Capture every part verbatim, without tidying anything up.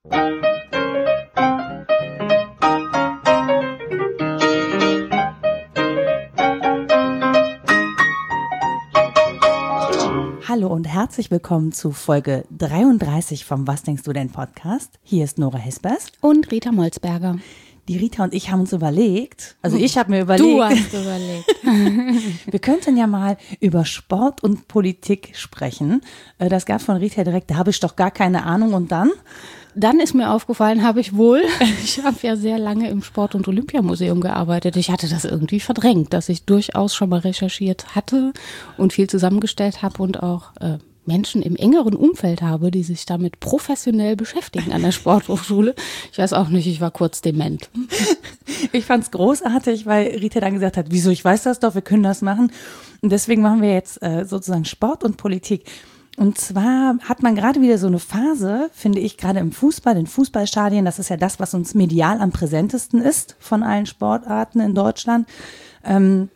Hallo und herzlich willkommen zu Folge dreiunddreißig vom Was denkst du denn Podcast. Hier ist Nora Hespers und Rita Molzberger. Die Rita und ich haben uns überlegt, also ich habe mir überlegt, du hast überlegt. Wir könnten ja mal über Sport und Politik sprechen. Das gab von Rita direkt, da habe ich doch gar keine Ahnung und dann? Dann ist mir aufgefallen, habe ich wohl, ich habe ja sehr lange im Sport- und Olympiamuseum gearbeitet. Ich hatte das irgendwie verdrängt, dass ich durchaus schon mal recherchiert hatte und viel zusammengestellt habe und auch äh, Menschen im engeren Umfeld habe, die sich damit professionell beschäftigen an der Sporthochschule. Ich weiß auch nicht, ich war kurz dement. Ich fand es großartig, weil Rita dann gesagt hat, wieso, ich weiß das doch, wir können das machen. Und deswegen machen wir jetzt äh, sozusagen Sport und Politik. Und zwar hat man gerade wieder so eine Phase, finde ich, gerade im Fußball, in Fußballstadien, das ist ja das, was uns medial am präsentesten ist von allen Sportarten in Deutschland, ähm,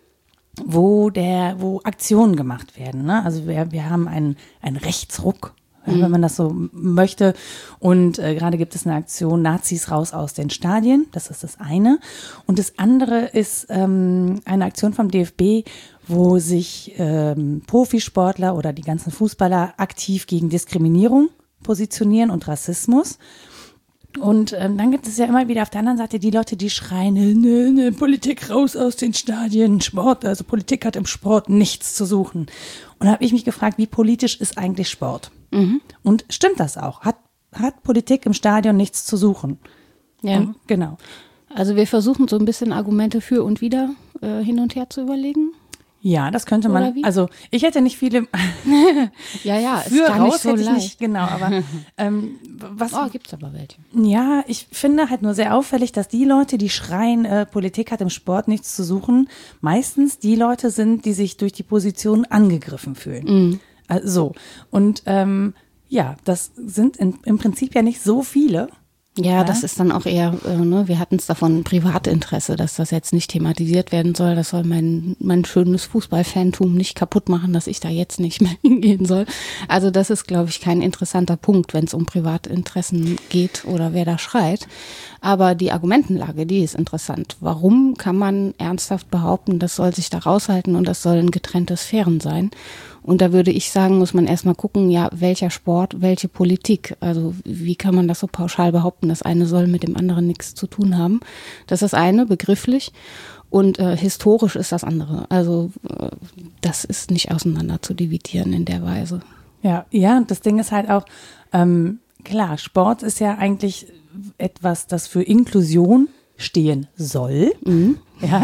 wo der, wo Aktionen gemacht werden, ne? Also wir, wir haben einen, einen Rechtsruck, mhm. wenn man das so möchte. Und äh, gerade gibt es eine Aktion, Nazis raus aus den Stadien, das ist das eine. Und das andere ist ähm, eine Aktion vom D F B, wo sich ähm, Profisportler oder die ganzen Fußballer aktiv gegen Diskriminierung positionieren und Rassismus. Und ähm, dann gibt es ja immer wieder auf der anderen Seite die Leute, die schreien, ne, ne, Politik raus aus den Stadien, Sport, also Politik hat im Sport nichts zu suchen. Und da habe ich mich gefragt, wie politisch ist eigentlich Sport? Mhm. Und stimmt das auch? Hat, hat Politik im Stadion nichts zu suchen? Ja, und, genau. Also wir versuchen so ein bisschen Argumente für und wider äh, hin und her zu überlegen. Ja, das könnte man, also ich hätte nicht viele ja, ja, für ist gar raus nicht so hätte ich leicht. Nicht, genau, aber ähm, was, oh, gibt's aber welche. Ja, ich finde halt nur sehr auffällig, dass die Leute, die schreien, äh, Politik hat im Sport nichts zu suchen, meistens die Leute sind, die sich durch die Position angegriffen fühlen. Mhm. Also so. Und ähm, ja, das sind in, im Prinzip ja nicht so viele. Ja, Ja, das ist dann auch eher, äh, ne, wir hatten es davon, Privatinteresse, dass das jetzt nicht thematisiert werden soll. Das soll mein, mein schönes Fußballfantum nicht kaputt machen, dass ich da jetzt nicht mehr hingehen soll. Also das ist, glaube ich, kein interessanter Punkt, wenn es um Privatinteressen geht oder wer da schreit. Aber die Argumentenlage, die ist interessant. Warum kann man ernsthaft behaupten, das soll sich da raushalten und das sollen getrennte Sphären sein? Und da würde ich sagen, muss man erstmal gucken, ja, welcher Sport, welche Politik. Also wie kann man das so pauschal behaupten, das eine soll mit dem anderen nichts zu tun haben. Das ist das eine, begrifflich. Und äh, historisch ist das andere. Also äh, das ist nicht auseinander zu dividieren in der Weise. Ja, ja, und das Ding ist halt auch, ähm, klar, Sport ist ja eigentlich etwas, das für Inklusion stehen soll. Mhm. Ja.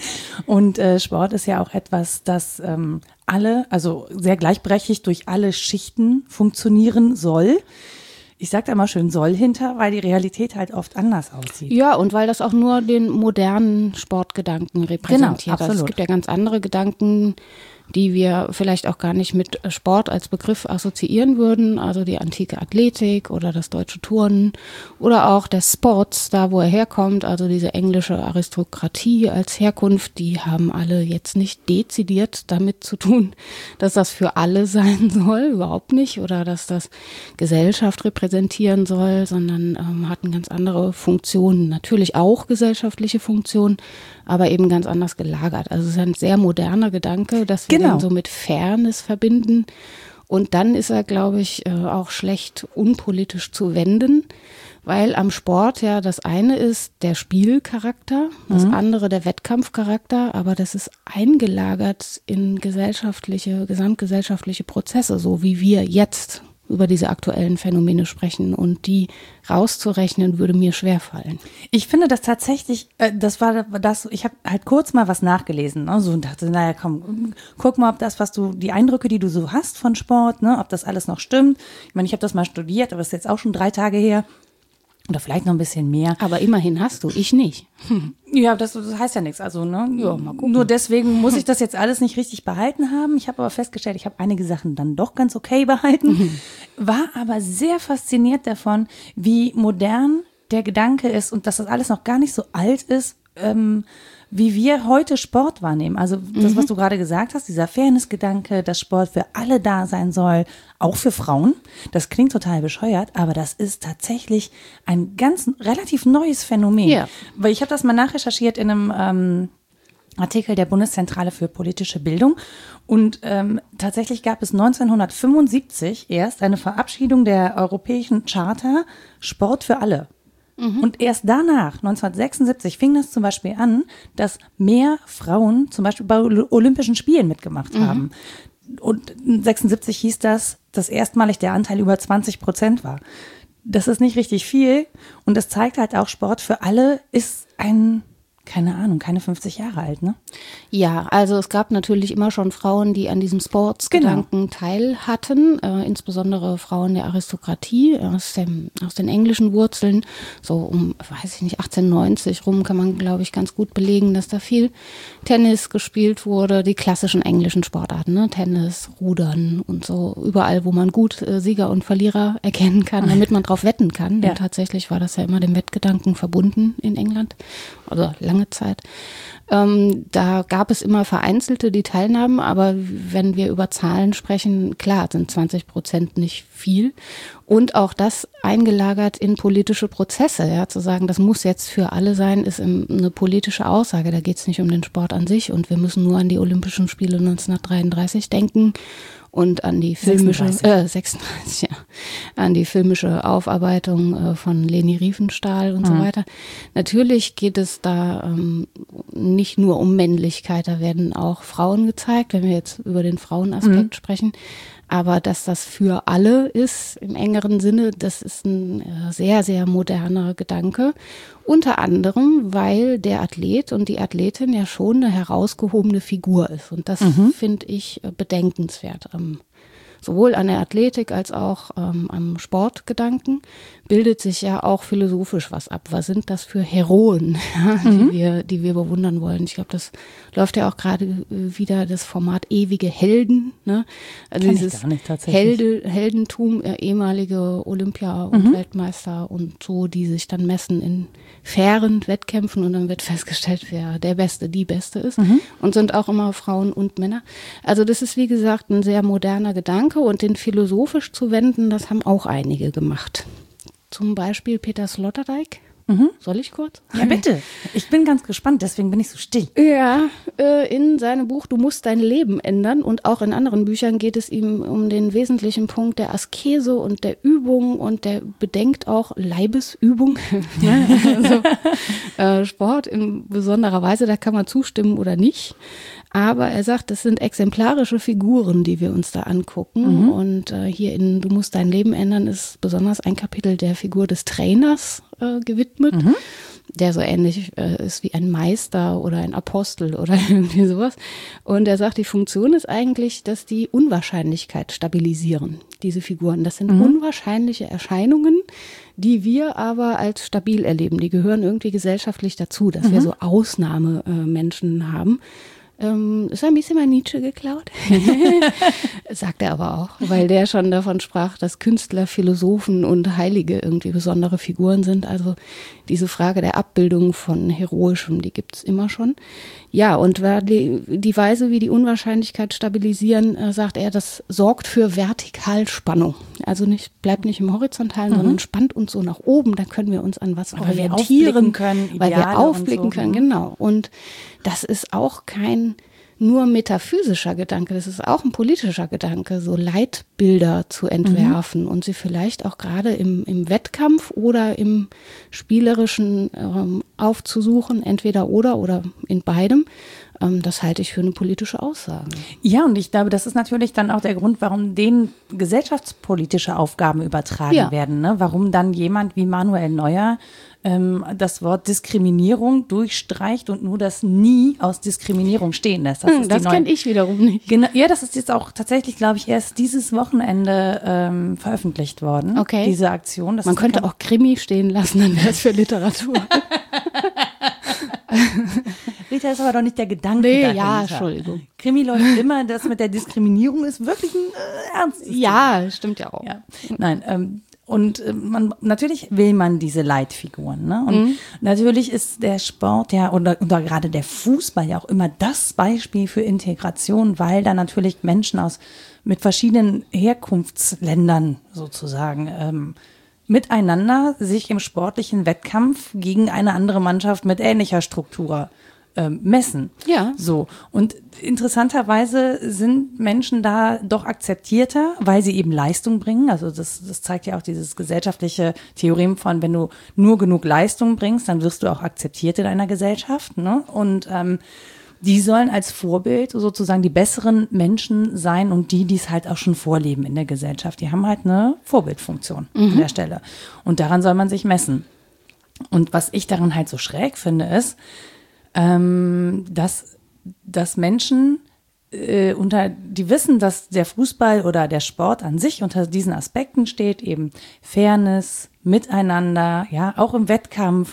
Und äh, Sport ist ja auch etwas, das ähm, alle, also sehr gleichberechtigt durch alle Schichten funktionieren soll. Ich sage da mal schön soll hinter, weil die Realität halt oft anders aussieht. Ja, und weil das auch nur den modernen Sportgedanken repräsentiert. Genau, absolut. Also es gibt ja ganz andere Gedanken, die wir vielleicht auch gar nicht mit Sport als Begriff assoziieren würden, also die antike Athletik oder das deutsche Turnen oder auch der Sports, da wo er herkommt, also diese englische Aristokratie als Herkunft, die haben alle jetzt nicht dezidiert damit zu tun, dass das für alle sein soll, überhaupt nicht, oder dass das Gesellschaft repräsentieren soll, sondern ähm, hatten ganz andere Funktionen, natürlich auch gesellschaftliche Funktionen, aber eben ganz anders gelagert. Also es ist ein sehr moderner Gedanke, dass wir Genau. den so mit Fairness verbinden. Und dann ist er, glaube ich, auch schlecht unpolitisch zu wenden, weil am Sport ja das eine ist der Spielcharakter, das mhm. andere der Wettkampfcharakter, aber das ist eingelagert in gesellschaftliche, gesamtgesellschaftliche Prozesse, so wie wir jetzt über diese aktuellen Phänomene sprechen, und die rauszurechnen, würde mir schwerfallen. Ich finde das tatsächlich, äh, das war das, ich habe halt kurz mal was nachgelesen, ne, so, und dachte, naja, komm, guck mal, ob das, was du, die Eindrücke, die du so hast von Sport, ne, ob das alles noch stimmt. Ich meine, ich habe das mal studiert, aber das ist jetzt auch schon drei Tage her. Oder vielleicht noch ein bisschen mehr. Aber immerhin hast du, ich nicht. Hm. Ja, das, das heißt ja nichts. Also, ne? Ja, mal gucken. Nur deswegen muss ich das jetzt alles nicht richtig behalten haben. Ich habe aber festgestellt, ich habe einige Sachen dann doch ganz okay behalten. Mhm. War aber sehr fasziniert davon, wie modern der Gedanke ist und dass das alles noch gar nicht so alt ist, ähm, wie wir heute Sport wahrnehmen. Also das, was du gerade gesagt hast, dieser Fairness-Gedanke, dass Sport für alle da sein soll, auch für Frauen. Das klingt total bescheuert, aber das ist tatsächlich ein ganz relativ neues Phänomen. Ja. Weil ich habe das mal nachrecherchiert in einem ähm, Artikel der Bundeszentrale für politische Bildung. Und ähm, tatsächlich gab es neunzehnhundertfünfundsiebzig erst eine Verabschiedung der Europäischen Charta Sport für alle. Und erst danach, neunzehnhundertsechsundsiebzig, fing das zum Beispiel an, dass mehr Frauen zum Beispiel bei Olympischen Spielen mitgemacht mhm. haben. Und sechsundsiebzig hieß das, dass erstmalig der Anteil über zwanzig Prozent war. Das ist nicht richtig viel. Und das zeigt halt auch, Sport für alle ist ein, keine Ahnung, keine fünfzig Jahre alt, ne? Ja, also es gab natürlich immer schon Frauen, die an diesem Sportsgedanken genau. teil hatten, äh, insbesondere Frauen der Aristokratie aus, dem, aus den englischen Wurzeln. So um, weiß ich nicht, achtzehnhundertneunzig rum kann man, glaube ich, ganz gut belegen, dass da viel Tennis gespielt wurde, die klassischen englischen Sportarten, ne? Tennis, Rudern und so, überall, wo man gut äh, Sieger und Verlierer erkennen kann, damit man drauf wetten kann. Denn ja. tatsächlich war das ja immer dem Wettgedanken verbunden in England, also lange Zeit. Ähm, da gab es immer Vereinzelte, die teilnahmen, aber wenn wir über Zahlen sprechen, klar, sind zwanzig Prozent nicht viel. Und auch das eingelagert in politische Prozesse, ja, zu sagen, das muss jetzt für alle sein, ist eine politische Aussage. Da geht es nicht um den Sport an sich und wir müssen nur an die Olympischen Spiele neunzehnhundertdreiunddreißig denken. Und an die filmische, sechsunddreißig. Äh, sechsunddreißig, ja, an die filmische Aufarbeitung äh, von Leni Riefenstahl und mhm. so weiter. Natürlich geht es da ähm, nicht nur um Männlichkeit, da werden auch Frauen gezeigt, wenn wir jetzt über den Frauenaspekt mhm. sprechen. Aber dass das für alle ist, im engeren Sinne, das ist ein äh, sehr, sehr moderner Gedanke. Unter anderem, weil der Athlet und die Athletin ja schon eine herausgehobene Figur ist. Und das mhm. finde ich äh, bedenkenswert. Ähm, sowohl an der Athletik als auch ähm, am Sportgedanken bildet sich ja auch philosophisch was ab. Was sind das für Heroen, ja, mhm. die wir, die wir bewundern wollen? Ich glaube, das läuft ja auch gerade äh, wieder das Format ewige Helden, ne? Also Kenn dieses ich gar nicht, tatsächlich. Helde, Heldentum, äh, ehemalige Olympia- und Mhm. Weltmeister und so, die sich dann messen in fairen Wettkämpfen und dann wird festgestellt, wer der Beste, die Beste ist. Mhm. Und sind auch immer Frauen und Männer. Also das ist, wie gesagt, ein sehr moderner Gedanke und den philosophisch zu wenden, das haben auch einige gemacht. Zum Beispiel Peter Sloterdijk. Mhm. Soll ich kurz? Ja, bitte. Ich bin ganz gespannt, deswegen bin ich so still. Ja, äh, in seinem Buch Du musst dein Leben ändern und auch in anderen Büchern geht es ihm um den wesentlichen Punkt der Askese und der Übung und der bedenkt auch Leibesübung. also, äh, Sport in besonderer Weise, da kann man zustimmen oder nicht. Aber er sagt, das sind exemplarische Figuren, die wir uns da angucken. Mhm. Und äh, hier in Du musst dein Leben ändern ist besonders ein Kapitel der Figur des Trainers äh, gewidmet, mhm. der so ähnlich äh, ist wie ein Meister oder ein Apostel oder irgendwie sowas. Und er sagt, die Funktion ist eigentlich, dass die Unwahrscheinlichkeit stabilisieren, diese Figuren. Das sind mhm. unwahrscheinliche Erscheinungen, die wir aber als stabil erleben. Die gehören irgendwie gesellschaftlich dazu, dass mhm. wir so Ausnahmemenschen äh, haben. Ähm, ist ein bisschen mal Nietzsche geklaut, sagt er aber auch, weil der schon davon sprach, dass Künstler, Philosophen und Heilige irgendwie besondere Figuren sind. Also diese Frage der Abbildung von Heroischem, die gibt's immer schon. Ja, und die, die Weise, wie die Unwahrscheinlichkeit stabilisieren, äh, sagt er, das sorgt für Vertikalspannung. Also nicht, bleibt nicht im Horizontalen, mhm. sondern spannt uns so nach oben, da können wir uns an was weil orientieren, wir können, weil wir aufblicken so, können, genau. Und das ist auch kein nur metaphysischer Gedanke, das ist auch ein politischer Gedanke, so Leitbilder zu entwerfen mhm. und sie vielleicht auch gerade im, im Wettkampf oder im Spielerischen ähm, aufzusuchen, entweder oder oder in beidem. Ähm, das halte ich für eine politische Aussage. Ja, und ich glaube, das ist natürlich dann auch der Grund, warum denen gesellschaftspolitische Aufgaben übertragen ja. werden. Ne? Warum dann jemand wie Manuel Neuer ähm, das Wort Diskriminierung durchstreicht und nur das Nie aus Diskriminierung stehen lässt. Das, hm, das kenne ich wiederum nicht. Genau, ja, das ist jetzt auch tatsächlich, glaube ich, erst dieses Wochenende ähm, veröffentlicht worden. Okay. Diese Aktion. Das Man könnte auch Krimi stehen lassen, dann wäre es für Literatur. Rita ist aber doch nicht der Gedanke nee, dahinter. Ja, Entschuldigung. Krimi läuft immer, das mit der Diskriminierung ist wirklich ein äh, ernstes Ja, stimmt ja auch. Ja. Nein, ähm, und man, natürlich will man diese Leitfiguren, ne? Und mhm. natürlich ist der Sport ja, oder, oder gerade der Fußball ja auch immer das Beispiel für Integration, weil da natürlich Menschen aus, mit verschiedenen Herkunftsländern sozusagen, ähm, miteinander sich im sportlichen Wettkampf gegen eine andere Mannschaft mit ähnlicher Struktur ähm, messen. Ja. So. Und interessanterweise sind Menschen da doch akzeptierter, weil sie eben Leistung bringen. Also das, das zeigt ja auch dieses gesellschaftliche Theorem von, wenn du nur genug Leistung bringst, dann wirst du auch akzeptiert in einer Gesellschaft, ne? Und ähm, die sollen als Vorbild sozusagen die besseren Menschen sein und die, die es halt auch schon vorleben in der Gesellschaft. Die haben halt eine Vorbildfunktion mhm. an der Stelle. Und daran soll man sich messen. Und was ich daran halt so schräg finde, ist, ähm, dass, dass Menschen äh, unter, die wissen, dass der Fußball oder der Sport an sich unter diesen Aspekten steht, eben Fairness, Miteinander, ja, auch im Wettkampf,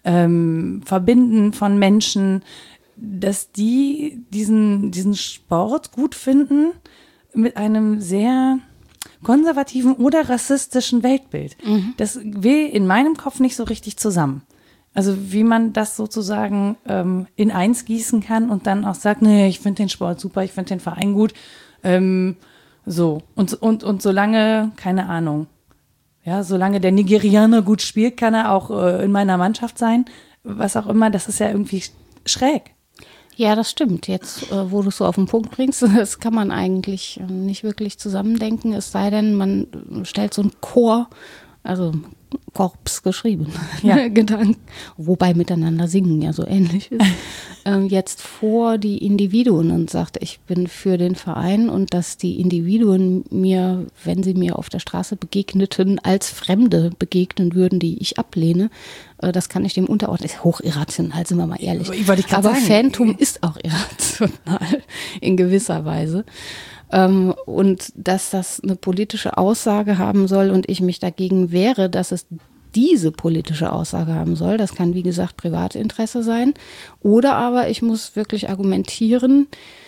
ähm, Verbinden von Menschen, dass die diesen, diesen Sport gut finden mit einem sehr konservativen oder rassistischen Weltbild. Mhm. Das will in meinem Kopf nicht so richtig zusammen. Also wie man das sozusagen ähm, in eins gießen kann und dann auch sagt, nee, ich finde den Sport super, ich finde den Verein gut. Ähm, so, und, und, und solange, keine Ahnung, ja, solange der Nigerianer gut spielt, kann er auch äh, in meiner Mannschaft sein. Was auch immer, das ist ja irgendwie schräg. Ja, das stimmt. Jetzt, äh, wo du es so auf den Punkt bringst, das kann man eigentlich äh, nicht wirklich zusammendenken, es sei denn, man stellt so einen Chor, also Korps geschrieben, ja. Gedanken, wobei miteinander singen ja so ähnlich ist, ähm, jetzt vor die Individuen und sagt, ich bin für den Verein und dass die Individuen mir, wenn sie mir auf der Straße begegneten, als Fremde begegnen würden, die ich ablehne, äh, das kann ich dem unterordnen. Ist hochirrational, sind wir mal ehrlich. Ich, ich Aber sagen. Fantum ist auch irrational in gewisser Weise. Ähm, und dass das eine politische Aussage haben soll und ich mich dagegen wehre, dass es diese politische Aussage haben soll. Das kann, wie gesagt, Privatinteresse sein. Oder aber ich muss wirklich argumentieren,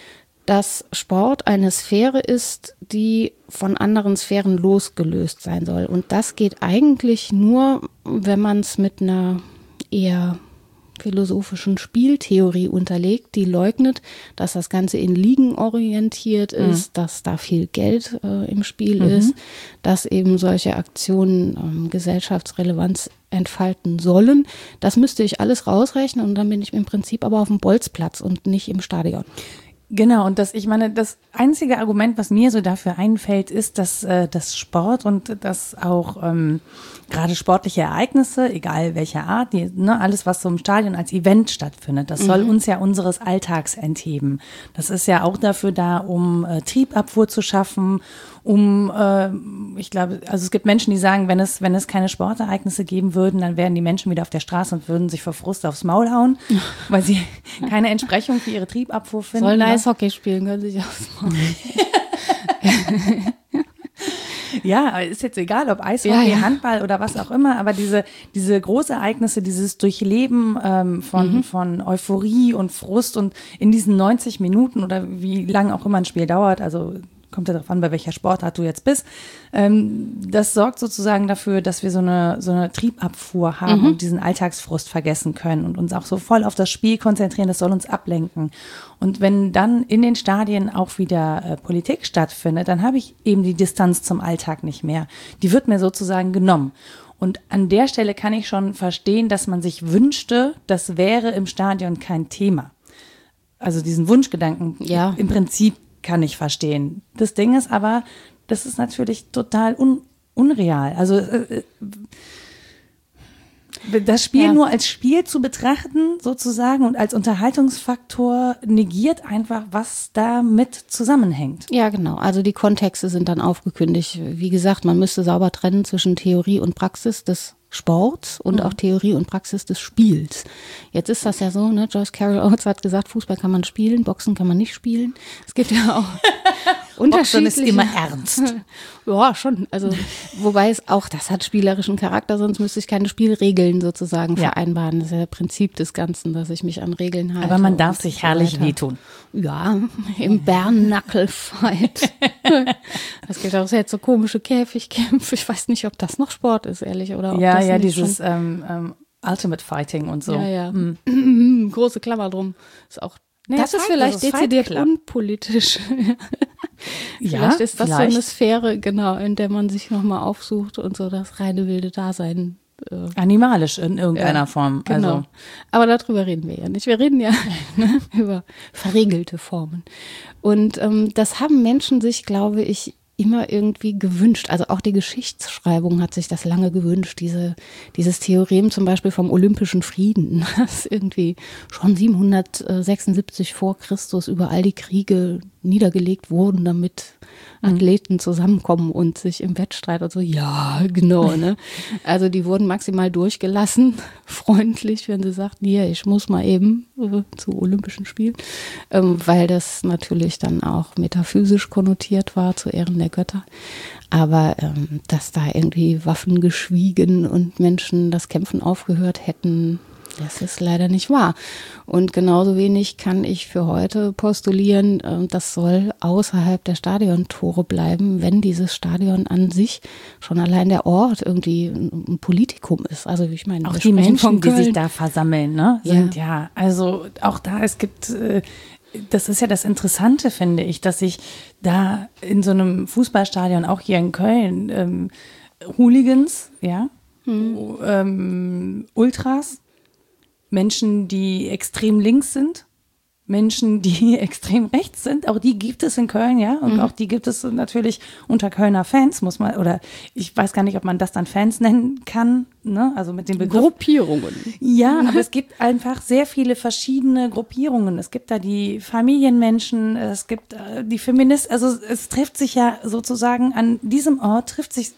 dass Sport eine Sphäre ist, die von anderen Sphären losgelöst sein soll. Und das geht eigentlich nur, wenn man es mit einer eher philosophischen Spieltheorie unterlegt, die leugnet, dass das Ganze in Ligen orientiert ist, mhm. dass da viel Geld äh, im Spiel mhm. ist, dass eben solche Aktionen ähm, Gesellschaftsrelevanz entfalten sollen. Das müsste ich alles rausrechnen und dann bin ich im Prinzip aber auf dem Bolzplatz und nicht im Stadion. Genau, und das, ich meine, das einzige Argument, was mir so dafür einfällt, ist, dass äh, das Sport und dass auch ähm, gerade sportliche Ereignisse, egal welcher Art, die, ne, alles, was so im Stadion als Event stattfindet, das mhm. soll uns ja unseres Alltags entheben. Das ist ja auch dafür da, um äh, Triebabfuhr zu schaffen, um, äh, ich glaube, also es gibt Menschen, die sagen, wenn es, wenn es keine Sportereignisse geben würden, dann wären die Menschen wieder auf der Straße und würden sich vor Frust aufs Maul hauen, weil sie keine Entsprechung für ihre Triebabfuhr finden. Sollen Eishockey spielen, können sich aufs Maul. Ja, ist jetzt egal, ob Eishockey, ja, ja. Handball oder was auch immer, aber diese, diese Großereignisse, dieses Durchleben ähm, von, mhm. von Euphorie und Frust und in diesen neunzig Minuten oder wie lang auch immer ein Spiel dauert, also kommt ja darauf an, bei welcher Sportart du jetzt bist, ähm, das sorgt sozusagen dafür, dass wir so eine, so eine Triebabfuhr haben mhm. und diesen Alltagsfrust vergessen können und uns auch so voll auf das Spiel konzentrieren, das soll uns ablenken. Und wenn dann in den Stadien auch wieder äh, Politik stattfindet, dann habe ich eben die Distanz zum Alltag nicht mehr. Die wird mir sozusagen genommen. Und an der Stelle kann ich schon verstehen, dass man sich wünschte, das wäre im Stadion kein Thema. Also diesen Wunschgedanken ja. im Prinzip kann ich verstehen. Das Ding ist aber, das ist natürlich total un, unreal. Also äh, das Spiel ja. nur als Spiel zu betrachten sozusagen und als Unterhaltungsfaktor negiert einfach, was damit zusammenhängt. Ja, genau. Also die Kontexte sind dann aufgekündigt. Wie gesagt, man müsste sauber trennen zwischen Theorie und Praxis des Sports und mhm. auch Theorie und Praxis des Spiels. Jetzt ist das ja so, ne? Joyce Carol Oates hat gesagt, Fußball kann man spielen, Boxen kann man nicht spielen. Es gibt ja auch unterschiedlich. ist immer ernst. Ja, schon. Also, wobei es auch, das hat spielerischen Charakter, sonst müsste ich keine Spielregeln sozusagen ja. vereinbaren. Das ist ja das Prinzip des Ganzen, dass ich mich an Regeln halte. Aber man darf sich so herrlich weiter. wehtun. Ja, im Bärennackelfight. Es gibt auch jetzt so komische Käfigkämpfe. Ich weiß nicht, ob das noch Sport ist, ehrlich, oder ob Ja, das ja, dieses ähm, ähm, Ultimate Fighting und so. Ja, ja. Mhm. Große Klammer drum. Ist auch Nee, das, das ist vielleicht das dezidiert unpolitisch. Ja, vielleicht ist das vielleicht. so eine Sphäre, genau, in der man sich nochmal aufsucht und so das reine wilde Dasein. Äh, Animalisch in irgendeiner ja, Form. Genau. Also. Aber darüber reden wir ja nicht. Wir reden ja ne, über verregelte Formen. Und ähm, das haben Menschen sich, glaube ich, immer irgendwie gewünscht. Also auch die Geschichtsschreibung hat sich das lange gewünscht. Diese, dieses Theorem zum Beispiel vom Olympischen Frieden, das irgendwie schon siebenhundertsechsundsiebzig vor Christus über all die Kriege niedergelegt wurden, damit Athleten zusammenkommen und sich im Wettstreit und so. Ja, genau. Ne? Also die wurden maximal durchgelassen, freundlich, wenn sie sagten, hier, ich muss mal eben äh, zu Olympischen Spielen, ähm, weil das natürlich dann auch metaphysisch konnotiert war, zu Ehren der Götter. Aber ähm, dass da irgendwie Waffen geschwiegen und Menschen das Kämpfen aufgehört hätten, das ist leider nicht wahr. Und genauso wenig kann ich für heute postulieren, das soll außerhalb der Stadiontore bleiben, wenn dieses Stadion an sich schon allein der Ort irgendwie ein Politikum ist. Also ich meine, auch die Menschen, die sich da versammeln, ne, sind ja, ja also auch da, es gibt, das ist ja das Interessante, finde ich, dass sich da in so einem Fußballstadion, auch hier in Köln, ähm, Hooligans, ja, hm. ähm, Ultras, Menschen, die extrem links sind, Menschen, die extrem rechts sind, auch die gibt es in Köln, ja, und mhm. auch die gibt es natürlich unter Kölner Fans, muss man, oder ich weiß gar nicht, ob man das dann Fans nennen kann, ne, also mit dem Begriff. Gruppierungen. Ja, aber es gibt einfach sehr viele verschiedene Gruppierungen. Es gibt da die Familienmenschen, es gibt äh, die Feministen, also es trifft sich ja sozusagen an diesem Ort, trifft sich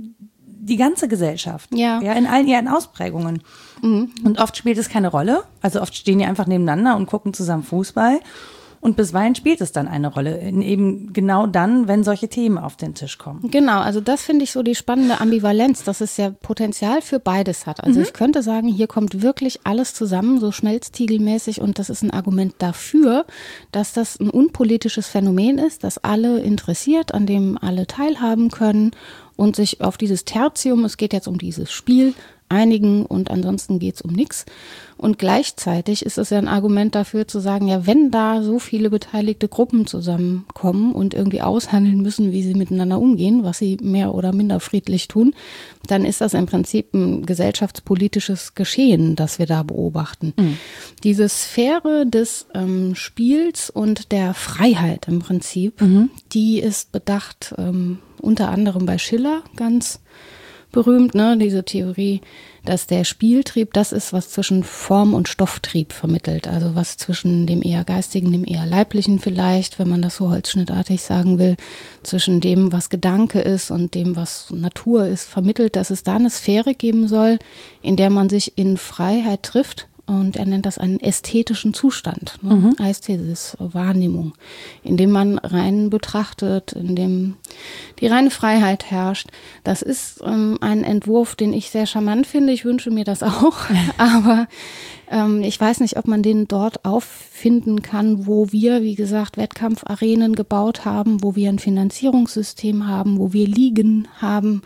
die ganze Gesellschaft, ja, ja in allen ihren Ausprägungen. Mhm. Und oft spielt es keine Rolle. Also oft stehen die einfach nebeneinander und gucken zusammen Fußball. Und bisweilen spielt es dann eine Rolle, in eben genau dann, wenn solche Themen auf den Tisch kommen. Genau, also das finde ich so die spannende Ambivalenz, dass es ja Potenzial für beides hat. Also mhm. ich könnte sagen, hier kommt wirklich alles zusammen, so schmelztiegelmäßig, und das ist ein Argument dafür, dass das ein unpolitisches Phänomen ist, das alle interessiert, an dem alle teilhaben können und sich auf dieses Tertium, es geht jetzt um dieses Spiel, einigen, und ansonsten geht es um nichts. Und gleichzeitig ist es ja ein Argument dafür zu sagen, ja, wenn da so viele beteiligte Gruppen zusammenkommen und irgendwie aushandeln müssen, wie sie miteinander umgehen, was sie mehr oder minder friedlich tun, dann ist das im Prinzip ein gesellschaftspolitisches Geschehen, das wir da beobachten. Mhm. Diese Sphäre des ähm, Spiels und der Freiheit im Prinzip, mhm. die ist bedacht ähm, unter anderem bei Schiller ganz berühmt, ne, diese Theorie, dass der Spieltrieb das ist, was zwischen Form- und Stofftrieb vermittelt. Also was zwischen dem eher geistigen, dem eher leiblichen vielleicht, wenn man das so holzschnittartig sagen will, zwischen dem, was Gedanke ist und dem, was Natur ist, vermittelt, dass es da eine Sphäre geben soll, in der man sich in Freiheit trifft. Und er nennt das einen ästhetischen Zustand, ne? Mhm. Ästhesis, Wahrnehmung, in dem man rein betrachtet, in dem die reine Freiheit herrscht. Das ist ähm, ein Entwurf, den ich sehr charmant finde. Ich wünsche mir das auch. Aber ähm, ich weiß nicht, ob man den dort auffinden kann, wo wir, wie gesagt, Wettkampfarenen gebaut haben, wo wir ein Finanzierungssystem haben, wo wir Ligen haben,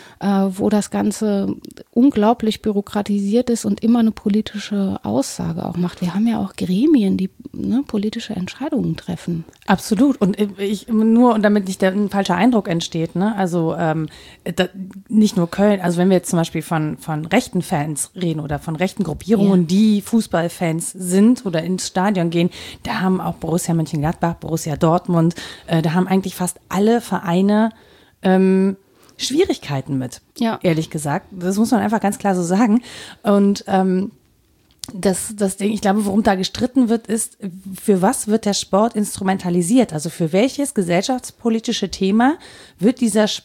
wo das Ganze unglaublich bürokratisiert ist und immer eine politische Aussage auch macht. Wir haben ja auch Gremien, die ne, politische Entscheidungen treffen. Absolut. Und ich nur, und damit nicht der, ein falscher Eindruck entsteht, ne, also ähm, da, nicht nur Köln, also wenn wir jetzt zum Beispiel von, von rechten Fans reden oder von rechten Gruppierungen, ja. die Fußballfans sind oder ins Stadion gehen, da haben auch Borussia Mönchengladbach, Borussia Dortmund, äh, da haben eigentlich fast alle Vereine ähm, Schwierigkeiten mit, ja. ehrlich gesagt. Das muss man einfach ganz klar so sagen. Und ähm, das, das Ding, ich glaube, worum da gestritten wird, ist, für was wird der Sport instrumentalisiert? Also für welches gesellschaftspolitische Thema wird dieser Sport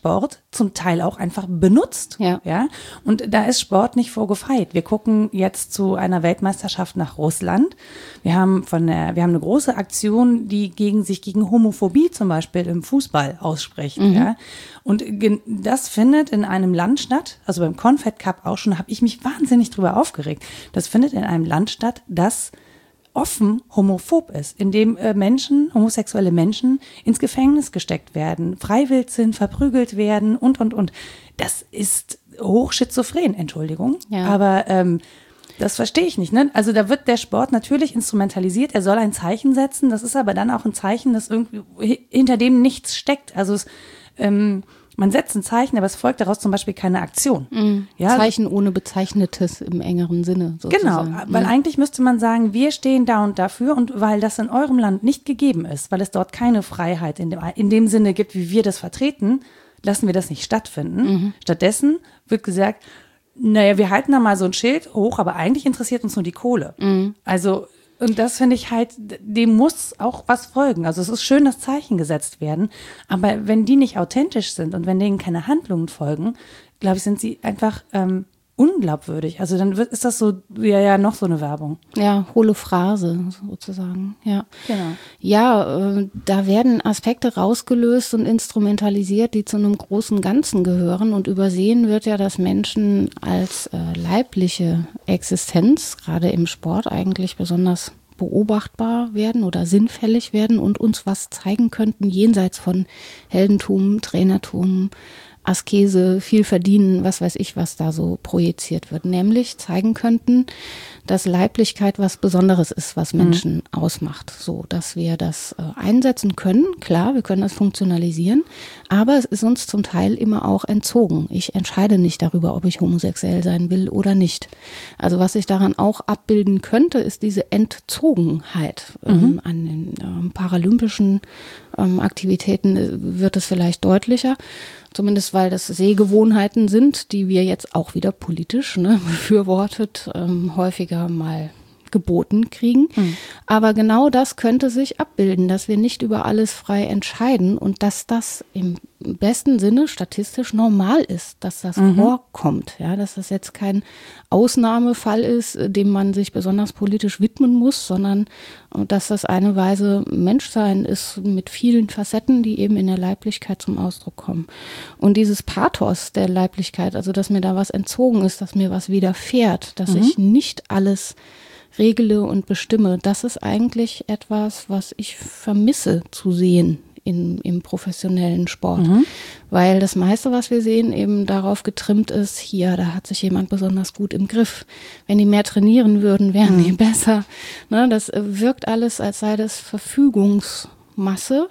zum Teil auch einfach benutzt. Ja. Ja? Und da ist Sport nicht vorgefeit. Wir gucken jetzt zu einer Weltmeisterschaft nach Russland. Wir haben von der, wir haben eine große Aktion, die gegen sich gegen Homophobie zum Beispiel im Fußball ausspricht. Mhm. Ja? Und das findet in einem Land statt, also beim Confed Cup auch schon, habe ich mich wahnsinnig drüber aufgeregt. Das findet in einem Land statt, das offen homophob ist, in dem äh, Menschen, homosexuelle Menschen ins Gefängnis gesteckt werden, freiwillig sind, verprügelt werden und, und, und. Das ist hochschizophren, Entschuldigung, ja. aber ähm, das verstehe ich nicht. Ne? Also da wird der Sport natürlich instrumentalisiert, er soll ein Zeichen setzen, das ist aber dann auch ein Zeichen, das irgendwie hinter dem nichts steckt. Also es ähm, man setzt ein Zeichen, aber es folgt daraus zum Beispiel keine Aktion. Mhm. Ja? Zeichen ohne Bezeichnetes im engeren Sinne sozusagen. Genau, weil mhm. eigentlich müsste man sagen, wir stehen da und dafür und weil das in eurem Land nicht gegeben ist, weil es dort keine Freiheit in dem, in dem Sinne gibt, wie wir das vertreten, lassen wir das nicht stattfinden. Mhm. Stattdessen wird gesagt, naja, wir halten da mal so ein Schild hoch, aber eigentlich interessiert uns nur die Kohle. Mhm. Also und das finde ich halt, dem muss auch was folgen. Also es ist schön, dass Zeichen gesetzt werden, aber wenn die nicht authentisch sind und wenn denen keine Handlungen folgen, glaube ich, sind sie einfach ähm, unglaubwürdig. Also dann wird, ist das so, ja, ja, noch so eine Werbung. Ja, hohle Phrase sozusagen, ja. Genau. Ja, äh, da werden Aspekte rausgelöst und instrumentalisiert, die zu einem großen Ganzen gehören und übersehen wird ja, dass Menschen als äh, leibliche Existenz, gerade im Sport eigentlich besonders beobachtbar werden oder sinnfällig werden und uns was zeigen könnten, jenseits von Heldentum, Trainertum, Askese, viel verdienen, was weiß ich, was da so projiziert wird. Nämlich zeigen könnten, dass Leiblichkeit was Besonderes ist, was Menschen mhm. ausmacht. So, dass wir das äh, einsetzen können. Klar, wir können das funktionalisieren, aber es ist uns zum Teil immer auch entzogen. Ich entscheide nicht darüber, ob ich homosexuell sein will oder nicht. Also was sich daran auch abbilden könnte, ist diese Entzogenheit. Mhm. Ähm, an den ähm, paralympischen ähm, Aktivitäten wird es vielleicht deutlicher. Zumindest weil das Sehgewohnheiten sind, die wir jetzt auch wieder politisch ne, befürwortet, ähm, häufiger mal geboten kriegen. Mhm. Aber genau das könnte sich abbilden, dass wir nicht über alles frei entscheiden und dass das im besten Sinne statistisch normal ist, dass das mhm. vorkommt. Ja, dass das jetzt kein Ausnahmefall ist, dem man sich besonders politisch widmen muss, sondern dass das eine Weise Menschsein ist mit vielen Facetten, die eben in der Leiblichkeit zum Ausdruck kommen. Und dieses Pathos der Leiblichkeit, also dass mir da was entzogen ist, dass mir was widerfährt, dass mhm. ich nicht alles regle und bestimme, das ist eigentlich etwas, was ich vermisse zu sehen in, im professionellen Sport. Mhm. Weil das meiste, was wir sehen, eben darauf getrimmt ist, hier, da hat sich jemand besonders gut im Griff. Wenn die mehr trainieren würden, wären mhm. die besser. Ne, das wirkt alles, als sei das Verfügungsmasse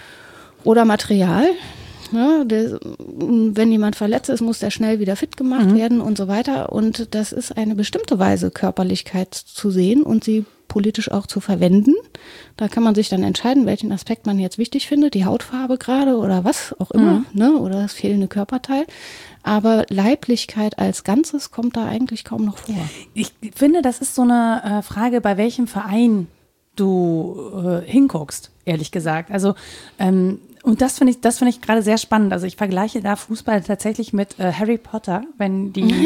oder Material. Ne, der, wenn jemand verletzt ist, muss der schnell wieder fit gemacht mhm. werden und so weiter. Und das ist eine bestimmte Weise, Körperlichkeit zu sehen und sie politisch auch zu verwenden. Da kann man sich dann entscheiden, welchen Aspekt man jetzt wichtig findet, die Hautfarbe gerade oder was auch immer, mhm. ne, oder das fehlende Körperteil. Aber Leiblichkeit als Ganzes kommt da eigentlich kaum noch vor. Ich finde, das ist so eine äh, Frage, bei welchem Verein du äh, hinguckst, ehrlich gesagt. Also ähm, und das finde ich, das finde ich gerade sehr spannend. Also ich vergleiche da Fußball tatsächlich mit äh, Harry Potter, wenn die,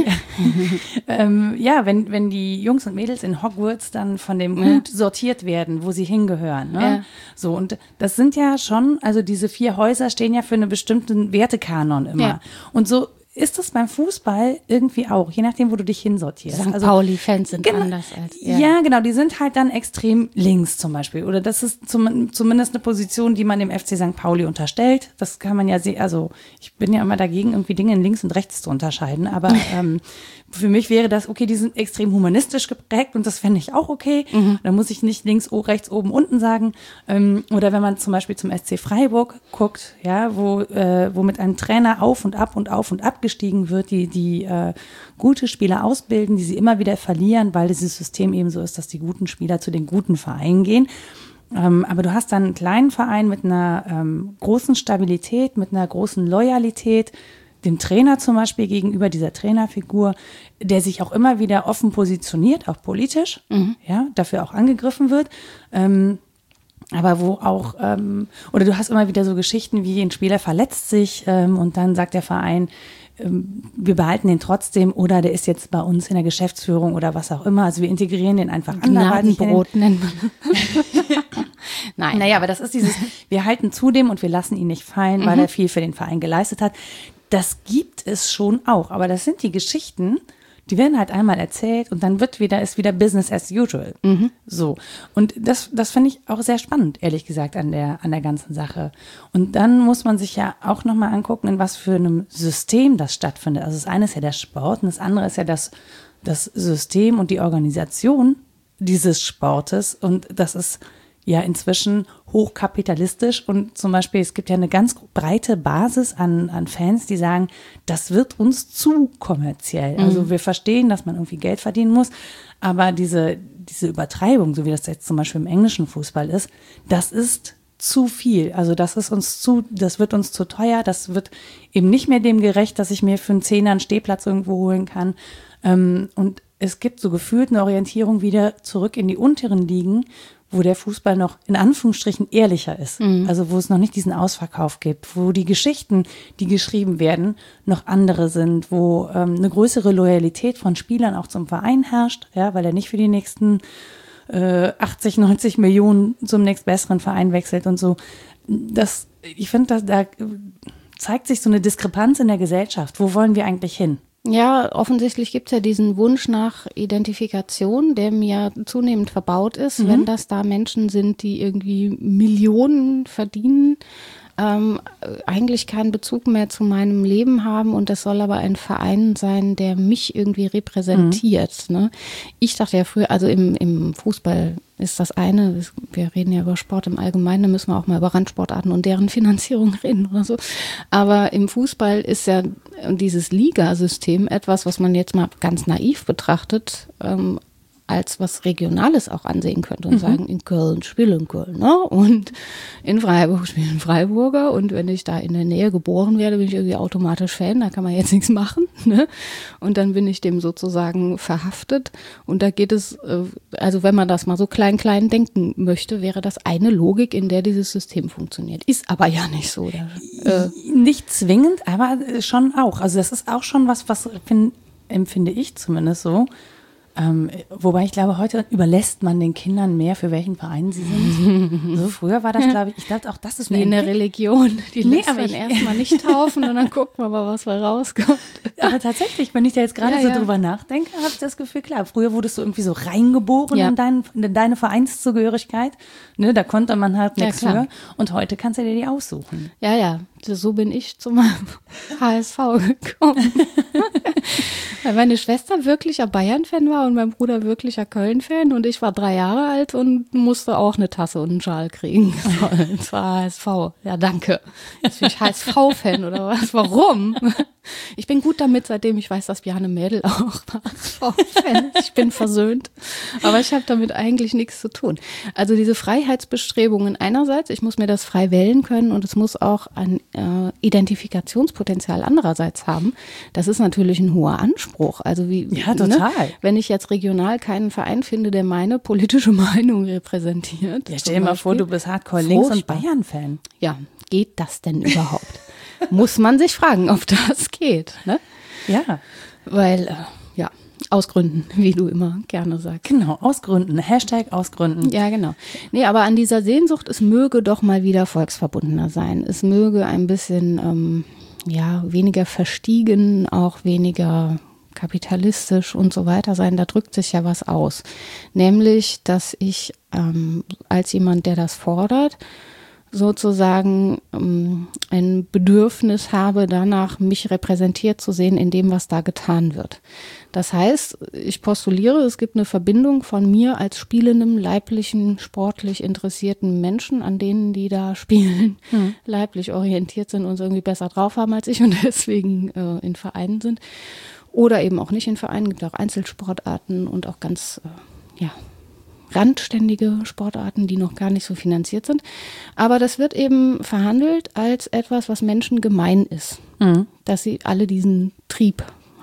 ähm, ja, wenn wenn die Jungs und Mädels in Hogwarts dann von dem Hut ja. sortiert werden, wo sie hingehören. Ne? Ja. So und das sind ja schon, also diese vier Häuser stehen ja für einen bestimmten Wertekanon immer. Ja. Und so ist das beim Fußball irgendwie auch, je nachdem, wo du dich hinsortierst. Sankt Also, Pauli-Fans sind genau, anders als ja. ja, genau, die sind halt dann extrem links zum Beispiel. Oder das ist zum, zumindest eine Position, die man dem F C Sankt Pauli unterstellt. Das kann man ja sehen, also ich bin ja immer dagegen, irgendwie Dinge in links und rechts zu unterscheiden, aber ähm, für mich wäre das, okay, die sind extrem humanistisch geprägt und das fände ich auch okay. Mhm. Da muss ich nicht links, oh, rechts, oben, unten sagen. Ähm, oder wenn man zum Beispiel zum S C Freiburg guckt, ja, wo, äh, wo mit einem Trainer auf und ab und auf und ab gestiegen wird, die, die äh, gute Spieler ausbilden, die sie immer wieder verlieren, weil dieses System eben so ist, dass die guten Spieler zu den guten Vereinen gehen. Ähm, aber du hast dann einen kleinen Verein mit einer ähm, großen Stabilität, mit einer großen Loyalität, dem Trainer zum Beispiel gegenüber dieser Trainerfigur, der sich auch immer wieder offen positioniert, auch politisch, mhm. ja, dafür auch angegriffen wird. Ähm, aber wo auch, ähm, oder du hast immer wieder so Geschichten wie ein Spieler verletzt sich ähm, und dann sagt der Verein, ähm, wir behalten den trotzdem oder der ist jetzt bei uns in der Geschäftsführung oder was auch immer. Also wir integrieren den einfach anderweitig. Gnadenbrot nennt man. Nein. Naja, aber das ist dieses, wir halten zu dem und wir lassen ihn nicht fallen, weil mhm. er viel für den Verein geleistet hat. Das gibt es schon auch, aber das sind die Geschichten, die werden halt einmal erzählt und dann wird wieder, ist wieder Business as usual. Mhm. So. Und das, das finde ich auch sehr spannend, ehrlich gesagt, an der, an der ganzen Sache. Und dann muss man sich ja auch nochmal angucken, in was für einem System das stattfindet. Also das eine ist ja der Sport und das andere ist ja das, das System und die Organisation dieses Sportes. Und das ist ja inzwischen hochkapitalistisch und zum Beispiel, es gibt ja eine ganz breite Basis an, an Fans, die sagen, das wird uns zu kommerziell. Also mhm. wir verstehen, dass man irgendwie Geld verdienen muss, aber diese, diese Übertreibung, so wie das jetzt zum Beispiel im englischen Fußball ist, das ist zu viel. Also das ist uns zu, das wird uns zu teuer, das wird eben nicht mehr dem gerecht, dass ich mir für einen Zehner einen Stehplatz irgendwo holen kann. Und es gibt so gefühlt eine Orientierung wieder zurück in die unteren Ligen, wo der Fußball noch in Anführungsstrichen ehrlicher ist. Mhm. Also wo es noch nicht diesen Ausverkauf gibt, wo die Geschichten, die geschrieben werden, noch andere sind, wo ähm, eine größere Loyalität von Spielern auch zum Verein herrscht, ja, weil er nicht für die nächsten äh, achtzig, neunzig Millionen zum nächstbesseren Verein wechselt und so. Das, ich finde, da zeigt sich so eine Diskrepanz in der Gesellschaft. Wo wollen wir eigentlich hin? Ja, offensichtlich gibt es ja diesen Wunsch nach Identifikation, der mir zunehmend verbaut ist, mhm. wenn das da Menschen sind, die irgendwie Millionen verdienen, ähm, eigentlich keinen Bezug mehr zu meinem Leben haben und das soll aber ein Verein sein, der mich irgendwie repräsentiert. Mhm. Ne? Ich dachte ja früher, also im, im Fußball ist das eine, wir reden ja über Sport im Allgemeinen, da müssen wir auch mal über Randsportarten und deren Finanzierung reden oder so. Aber im Fußball ist ja dieses Ligasystem etwas, was man jetzt mal ganz naiv betrachtet, ähm, als was Regionales auch ansehen könnte und mhm. sagen, in Köln spielen Kölner und in Freiburg spielen Freiburger und wenn ich da in der Nähe geboren werde, bin ich irgendwie automatisch Fan, da kann man jetzt nichts machen, ne? Und dann bin ich dem sozusagen verhaftet und da geht es, also wenn man das mal so klein, klein denken möchte, wäre das eine Logik, in der dieses System funktioniert. Ist aber ja nicht so. Da, äh nicht zwingend, aber schon auch. Also das ist auch schon was, was find, empfinde ich zumindest so. Ähm, wobei ich glaube, heute überlässt man den Kindern mehr, für welchen Verein sie sind. So früher war das, glaube ich, ich glaube auch, das ist wie in der Religion. Die nee, lässt man erstmal nicht taufen und dann guckt man mal, was da rauskommt. Aber tatsächlich, wenn ich da jetzt gerade ja, so ja. drüber nachdenke, habe ich das Gefühl, klar, früher wurdest du irgendwie so reingeboren ja. in, dein, in deine Vereinszugehörigkeit. Ne, da konnte man halt nichts ja, für. Und heute kannst du dir die aussuchen. Ja, ja. So bin ich zu meinem H S V gekommen. Weil meine Schwester wirklicher Bayern-Fan war und mein Bruder wirklicher Köln-Fan und ich war drei Jahre alt und musste auch eine Tasse und einen Schal kriegen. Das war H S V. Ja, danke. Jetzt bin ich H S V-Fan oder was? Warum? Ich bin gut damit, seitdem ich weiß, dass Bjarne Mädel auch H S V-Fan ist. Ich bin versöhnt. Aber ich habe damit eigentlich nichts zu tun. Also diese Freiheitsbestrebungen einerseits, ich muss mir das frei wählen können und es muss auch ein äh, Identifikationspotenzial andererseits haben. Das ist natürlich ein hoher Anspruch. Also wie, ja, total. Ne? Wenn ich jetzt regional keinen Verein finde, der meine politische Meinung repräsentiert. Ja, stell dir mal vor, du bist Hardcore Links- und Bayern-Fan. Ja, geht das denn überhaupt? Muss man sich fragen, ob das geht. Ne? Ja. Weil, äh, ja, aus Gründen, wie du immer gerne sagst. Genau, aus Gründen. Hashtag aus Gründen. Ja, genau. Nee, aber an dieser Sehnsucht, es möge doch mal wieder volksverbundener sein. Es möge ein bisschen, ähm, ja, weniger verstiegen, auch weniger kapitalistisch und so weiter sein. Da drückt sich ja was aus. Nämlich, dass ich ähm, als jemand, der das fordert, sozusagen ähm, ein Bedürfnis habe, danach mich repräsentiert zu sehen in dem, was da getan wird. Das heißt, ich postuliere, es gibt eine Verbindung von mir als spielendem, leiblichen, sportlich interessierten Menschen, an denen, die da spielen, mhm. leiblich orientiert sind und es irgendwie besser drauf haben als ich und deswegen äh, in Vereinen sind. Oder eben auch nicht in Vereinen, gibt auch Einzelsportarten und auch ganz, äh, ja, randständige Sportarten, die noch gar nicht so finanziert sind. Aber das wird eben verhandelt als etwas, was Menschen gemein ist. Mhm. Dass sie alle diesen Trieb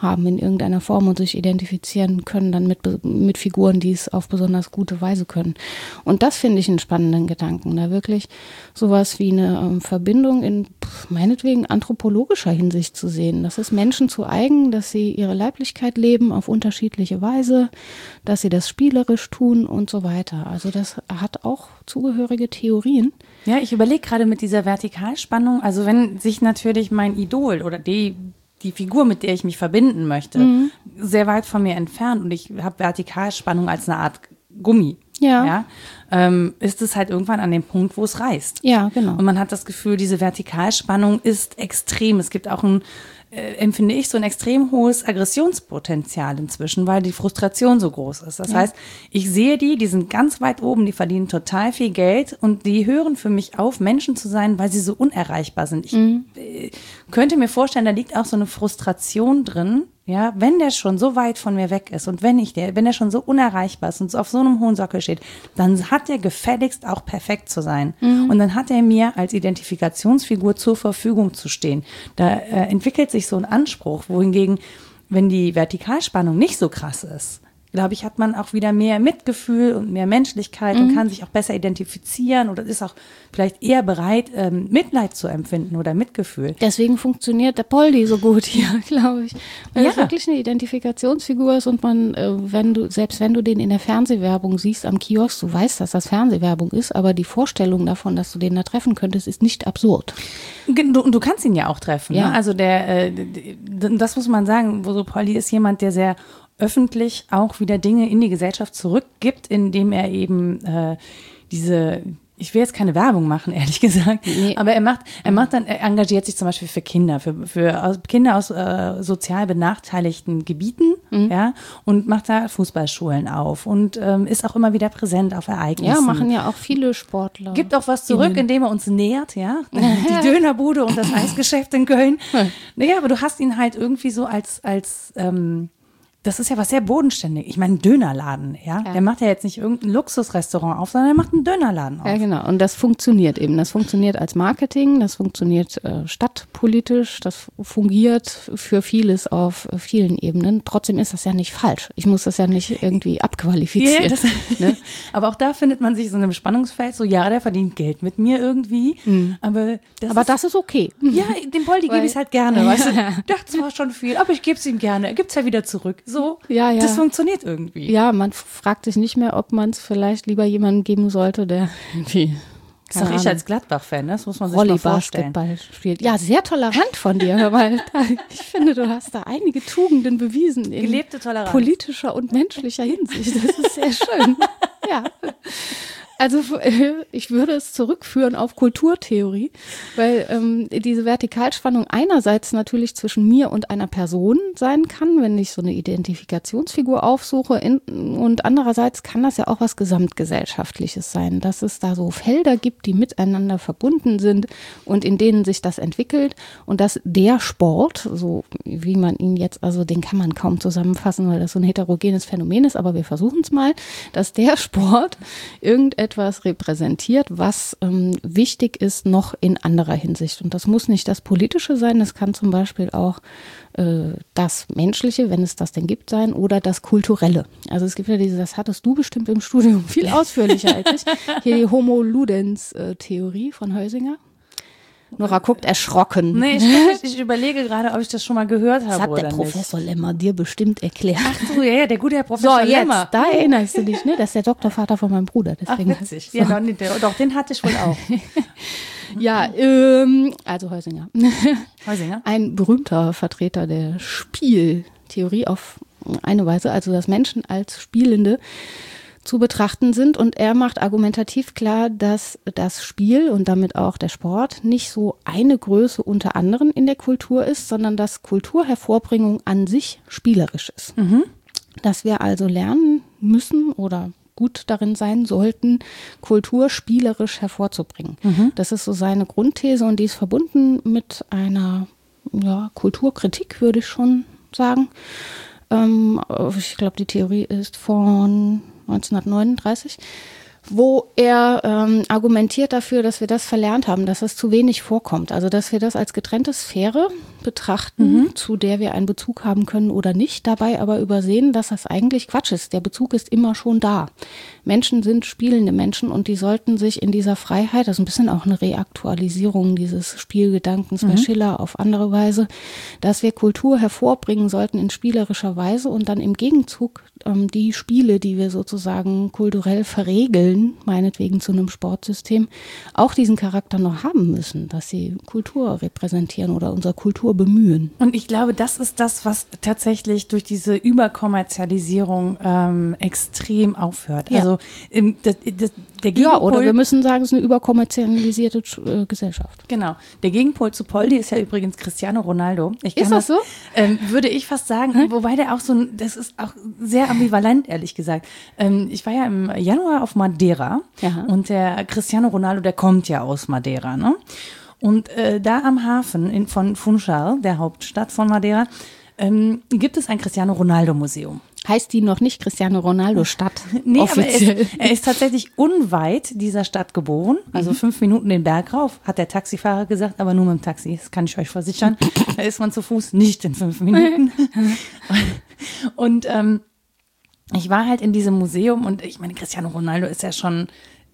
haben in irgendeiner Form und sich identifizieren können dann mit, mit Figuren, die es auf besonders gute Weise können. Und das finde ich einen spannenden Gedanken, da wirklich sowas wie eine ähm, Verbindung in meinetwegen anthropologischer Hinsicht zu sehen. Das ist Menschen zu eigen, dass sie ihre Leiblichkeit leben auf unterschiedliche Weise, dass sie das spielerisch tun und so weiter. Also das hat auch zugehörige Theorien. Ja, ich überlege gerade mit dieser Vertikalspannung, also wenn sich natürlich mein Idol oder die, die Figur, mit der ich mich verbinden möchte, mhm. sehr weit von mir entfernt und ich habe Vertikalspannung als eine Art Gummi, ja. Ja, ähm, ist es halt irgendwann an dem Punkt, wo es reißt. Ja, genau. Und man hat das Gefühl, diese Vertikalspannung ist extrem. Es gibt auch ein, äh, empfinde ich, so ein extrem hohes Aggressionspotenzial inzwischen, weil die Frustration so groß ist. Das ja. heißt, ich sehe die, die sind ganz weit oben, die verdienen total viel Geld und die hören für mich auf, Menschen zu sein, weil sie so unerreichbar sind. Ich mhm. äh, könnte mir vorstellen, da liegt auch so eine Frustration drin. Ja, wenn der schon so weit von mir weg ist und wenn ich der, wenn der schon so unerreichbar ist und so auf so einem hohen Sockel steht, dann hat er gefälligst auch perfekt zu sein. Mhm. Und dann hat er mir als Identifikationsfigur zur Verfügung zu stehen. Da äh, entwickelt sich so ein Anspruch, wohingegen, wenn die Vertikalspannung nicht so krass ist, glaube ich, hat man auch wieder mehr Mitgefühl und mehr Menschlichkeit mhm. und kann sich auch besser identifizieren oder ist auch vielleicht eher bereit, ähm, Mitleid zu empfinden oder Mitgefühl. Deswegen funktioniert der Poldi so gut hier, glaube ich. Weil ja. das wirklich eine Identifikationsfigur ist und man, äh, wenn du, selbst wenn du den in der Fernsehwerbung siehst am Kiosk, du weißt, dass das Fernsehwerbung ist, aber die Vorstellung davon, dass du den da treffen könntest, ist nicht absurd. Und du, du kannst ihn ja auch treffen. Ja. Ne? Also der, äh, das muss man sagen, wo so Poldi ist jemand, der sehr öffentlich auch wieder Dinge in die Gesellschaft zurückgibt, indem er eben äh, diese, ich will jetzt keine Werbung machen, ehrlich gesagt, nee. aber er macht, er macht dann, er engagiert sich zum Beispiel für Kinder, für, für Kinder aus äh, sozial benachteiligten Gebieten, mhm. ja, und macht da Fußballschulen auf und ähm, ist auch immer wieder präsent auf Ereignissen. Ja, machen ja auch viele Sportler. Gibt auch was zurück, indem er uns nährt, ja, die Dönerbude und das Eisgeschäft in Köln. Naja, aber du hast ihn halt irgendwie so als, als, ähm, das ist ja was sehr bodenständig. Ich meine, ein Dönerladen, ja? ja. Der macht ja jetzt nicht irgendein Luxusrestaurant auf, sondern er macht einen Dönerladen auf. Ja, genau. Und das funktioniert eben. Das funktioniert als Marketing, das funktioniert äh, stadtpolitisch, das fungiert für vieles auf vielen Ebenen. Trotzdem ist das ja nicht falsch. Ich muss das ja nicht irgendwie abqualifizieren. Ja, das, ne? Aber auch da findet man sich so in einem Spannungsfeld, so ja, der verdient Geld mit mir irgendwie. Mhm. Aber, das, aber ist, das ist okay. Ja, dem Poldi gebe ich es halt gerne. Weißt du? Ich dachte zwar schon viel, aber ich gebe es ihm gerne. Er gibt es ja wieder zurück. So, ja, ja. Das funktioniert irgendwie. Ja, man fragt sich nicht mehr, ob man es vielleicht lieber jemandem geben sollte, der irgendwie. Das ist ich als Gladbach-Fan, das muss man sich mal vorstellen. Basketball spielt. Ja, sehr tolerant von dir, hör mal. Ich finde, du hast da einige Tugenden bewiesen. In gelebte Toleranz. Politischer und menschlicher Hinsicht. Das ist sehr schön. Ja. Also ich würde es zurückführen auf Kulturtheorie, weil ähm, diese Vertikalspannung einerseits natürlich zwischen mir und einer Person sein kann, wenn ich so eine Identifikationsfigur aufsuche, in, und andererseits kann das ja auch was Gesamtgesellschaftliches sein, dass es da so Felder gibt, die miteinander verbunden sind und in denen sich das entwickelt und dass der Sport, so wie man ihn jetzt, also den kann man kaum zusammenfassen, weil das so ein heterogenes Phänomen ist, aber wir versuchen es mal, dass der Sport irgendetwas etwas repräsentiert, was ähm, wichtig ist noch in anderer Hinsicht. Und das muss nicht das Politische sein, das kann zum Beispiel auch äh, das Menschliche, wenn es das denn gibt, sein oder das Kulturelle. Also es gibt ja diese, das hattest du bestimmt im Studium viel ausführlicher als ich, hier die Homo-Ludens-Theorie von Heusinger. Nora guckt erschrocken. Nee, ich, ich überlege gerade, ob ich das schon mal gehört habe. Das hat oder der Professor nicht. Lemmer dir bestimmt erklärt. Ach so, ja, ja, der gute Herr Professor so, Lemmer. Jetzt, da erinnerst du dich, ne? Das ist der Doktorvater von meinem Bruder. Deswegen Ach, witzig. So. Ja, doch, der, doch, den hatte ich wohl auch. Ja, ähm, also Heusinger. Heusinger? Ein berühmter Vertreter der Spieltheorie auf eine Weise, also dass Menschen als Spielende zu betrachten sind und er macht argumentativ klar, dass das Spiel und damit auch der Sport nicht so eine Größe unter anderen in der Kultur ist, sondern dass Kulturhervorbringung an sich spielerisch ist. Mhm. Dass wir also lernen müssen oder gut darin sein sollten, Kultur spielerisch hervorzubringen. Mhm. Das ist so seine Grundthese und die ist verbunden mit einer ja, Kulturkritik, würde ich schon sagen. Ähm, ich glaube, die Theorie ist von neunzehnhundertneununddreißig wo er ähm, argumentiert dafür, dass wir das verlernt haben, dass das zu wenig vorkommt. Also dass wir das als getrennte Sphäre betrachten, mhm. zu der wir einen Bezug haben können oder nicht, dabei aber übersehen, dass das eigentlich Quatsch ist. Der Bezug ist immer schon da. Menschen sind spielende Menschen und die sollten sich in dieser Freiheit, also ein bisschen auch eine Reaktualisierung dieses Spielgedankens mhm. bei Schiller auf andere Weise, dass wir Kultur hervorbringen sollten in spielerischer Weise und dann im Gegenzug ähm, die Spiele, die wir sozusagen kulturell verregeln, meinetwegen zu einem Sportsystem, auch diesen Charakter noch haben müssen, dass sie Kultur repräsentieren oder unsere Kultur bemühen. Und ich glaube, das ist das, was tatsächlich durch diese Überkommerzialisierung ähm, extrem aufhört. Ja. Also im, das, das, der Gegenpol, ja, oder wir müssen sagen, es ist eine überkommerzialisierte äh, Gesellschaft. Genau. Der Gegenpol zu Poldi ist ja übrigens Cristiano Ronaldo. Ich ist das, das so? Ähm, würde ich fast sagen, hm? wobei der auch so ein, das ist auch sehr ambivalent, ehrlich gesagt. Ähm, ich war ja im Januar auf Madeira ja. und der Cristiano Ronaldo, der kommt ja aus Madeira, ne? Und äh, da am Hafen in, von Funchal, der Hauptstadt von Madeira, ähm, gibt es ein Cristiano Ronaldo Museum. Heißt die noch nicht Cristiano Ronaldo Stadt? Nee, offiziell. aber er ist, er ist tatsächlich unweit dieser Stadt geboren, also mhm. fünf Minuten den Berg rauf, hat der Taxifahrer gesagt, aber nur mit dem Taxi, das kann ich euch versichern. Da ist man zu Fuß nicht in fünf Minuten. Und ähm, ich war halt in diesem Museum und ich meine, Cristiano Ronaldo ist ja schon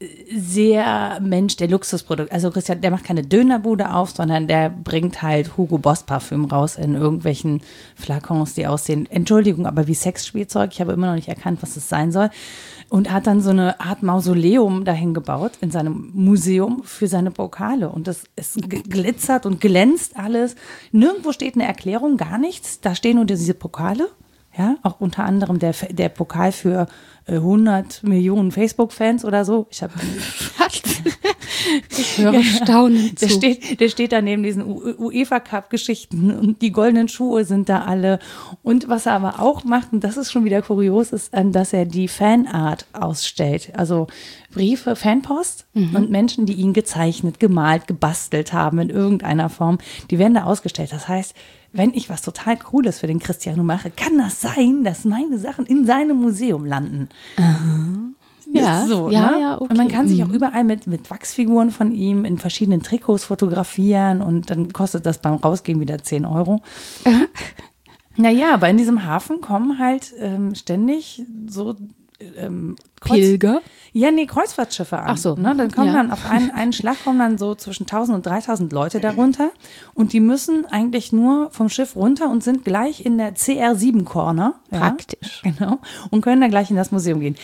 sehr Mensch der Luxusprodukte. Also Christian, der macht keine Dönerbude auf, sondern der bringt halt Hugo Boss Parfüm raus in irgendwelchen Flakons, die aussehen, Entschuldigung, aber wie Sexspielzeug. Ich habe immer noch nicht erkannt, was das sein soll. Und hat dann so eine Art Mausoleum dahin gebaut in seinem Museum für seine Pokale. Und das ist glitzert und glänzt alles. Nirgendwo steht eine Erklärung, gar nichts. Da stehen nur diese Pokale. Ja, auch unter anderem der, der Pokal für äh, hundert Millionen Facebook-Fans oder so. Ich habe ich höre staunend der zu. Steht, der steht da neben diesen UEFA-Cup-Geschichten und die goldenen Schuhe sind da alle. Und was er aber auch macht, und das ist schon wieder kurios, ist, dass er die Fanart ausstellt. Also Briefe, Fanpost mhm. und Menschen, die ihn gezeichnet, gemalt, gebastelt haben in irgendeiner Form, die werden da ausgestellt. Das heißt, wenn ich was total Cooles für den Cristiano mache, kann das sein, dass meine Sachen in seinem Museum landen. Mhm. Ja, so, ja, ne? ja, okay. Und man kann sich auch überall mit, mit Wachsfiguren von ihm in verschiedenen Trikots fotografieren und dann kostet das beim Rausgehen wieder zehn Euro. Mhm. Naja, aber in diesem Hafen kommen halt ähm, ständig so ähm, Kreuz- Pilger? Ja, nee, Kreuzfahrtschiffe an. Ach so. Ne? Dann kommen Ja. dann auf einen, einen Schlag kommen dann so zwischen tausend und dreitausend Leute darunter und die müssen eigentlich nur vom Schiff runter und sind gleich in der C R sieben Corner. Praktisch. Ja, genau. Und können dann gleich in das Museum gehen.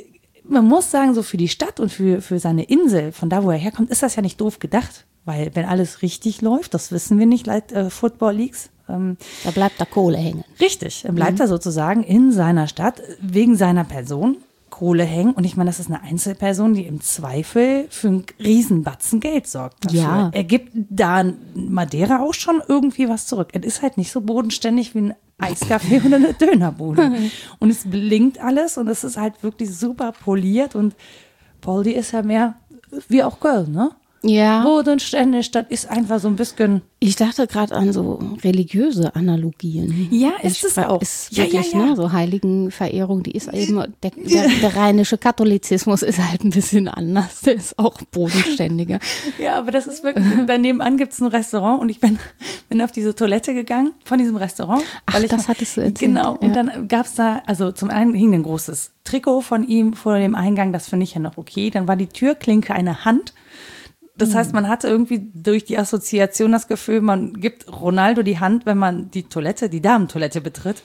Man muss sagen, so für die Stadt und für, für seine Insel, von da, wo er herkommt, ist das ja nicht doof gedacht. Weil wenn alles richtig läuft, das wissen wir nicht, laut äh, Football Leagues. Ähm, da bleibt da Kohle hängen. Richtig, dann bleibt mhm. er sozusagen in seiner Stadt wegen seiner Person Kohle hängen. Und ich meine, das ist eine Einzelperson, die im Zweifel für einen Riesenbatzen Geld sorgt dafür. Ja. Er gibt da Madeira auch schon irgendwie was zurück. Es ist halt nicht so bodenständig wie ein Eiscafé oder eine Dönerbude. Und es blinkt alles und es ist halt wirklich super poliert. Und Poldi ist ja mehr wie auch Köln, ne? Ja. Bodenständig, das ist einfach so ein bisschen. Ich dachte gerade an so religiöse Analogien. Ja, ist es auch. Ist ja, wirklich, ja, ja. Ne, so Heiligenverehrung, die ist eben, der, der, der rheinische Katholizismus ist halt ein bisschen anders, der ist auch bodenständiger. Ja, aber das ist wirklich, daneben an gibt es ein Restaurant und ich bin, bin auf diese Toilette gegangen von diesem Restaurant. Ach, weil ich das mal, hattest du erzählt. Genau, und ja. dann gab es da, also zum einen hing ein großes Trikot von ihm vor dem Eingang, das finde ich ja noch okay. Dann war die Türklinke eine Hand. Das heißt, man hatte irgendwie durch die Assoziation das Gefühl, man gibt Ronaldo die Hand, wenn man die Toilette, die Damentoilette betritt.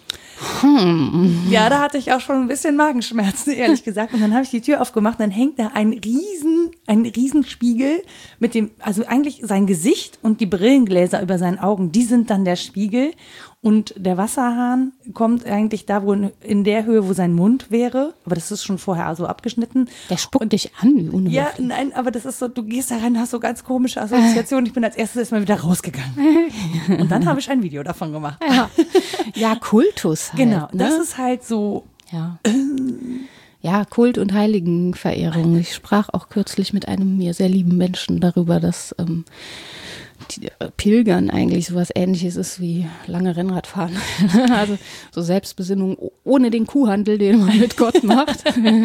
Hm. Ja, da hatte ich auch schon ein bisschen Magenschmerzen, ehrlich gesagt. Und dann habe ich die Tür aufgemacht, dann hängt da ein riesen, ein Riesenspiegel mit dem, also eigentlich sein Gesicht und die Brillengläser über seinen Augen, die sind dann der Spiegel. Und der Wasserhahn kommt eigentlich da, wo in der Höhe, wo sein Mund wäre. Aber das ist schon vorher so abgeschnitten. Der spuckt und, dich an, wie unhöflich. Ja, nein, aber das ist so, du gehst da rein, hast so ganz komische Assoziationen. Ich bin als erstes erstmal wieder rausgegangen. Und dann habe ich ein Video davon gemacht. Ja, ja Kultus halt. Genau, ne? das ist halt so. Ja. Ja, Kult- und Heiligenverehrung. Ich sprach auch kürzlich mit einem mir sehr lieben Menschen darüber, dass ähm, die, äh, Pilgern eigentlich sowas Ähnliches ist wie lange Rennradfahren. Also so Selbstbesinnung ohne den Kuhhandel, den man mit Gott macht,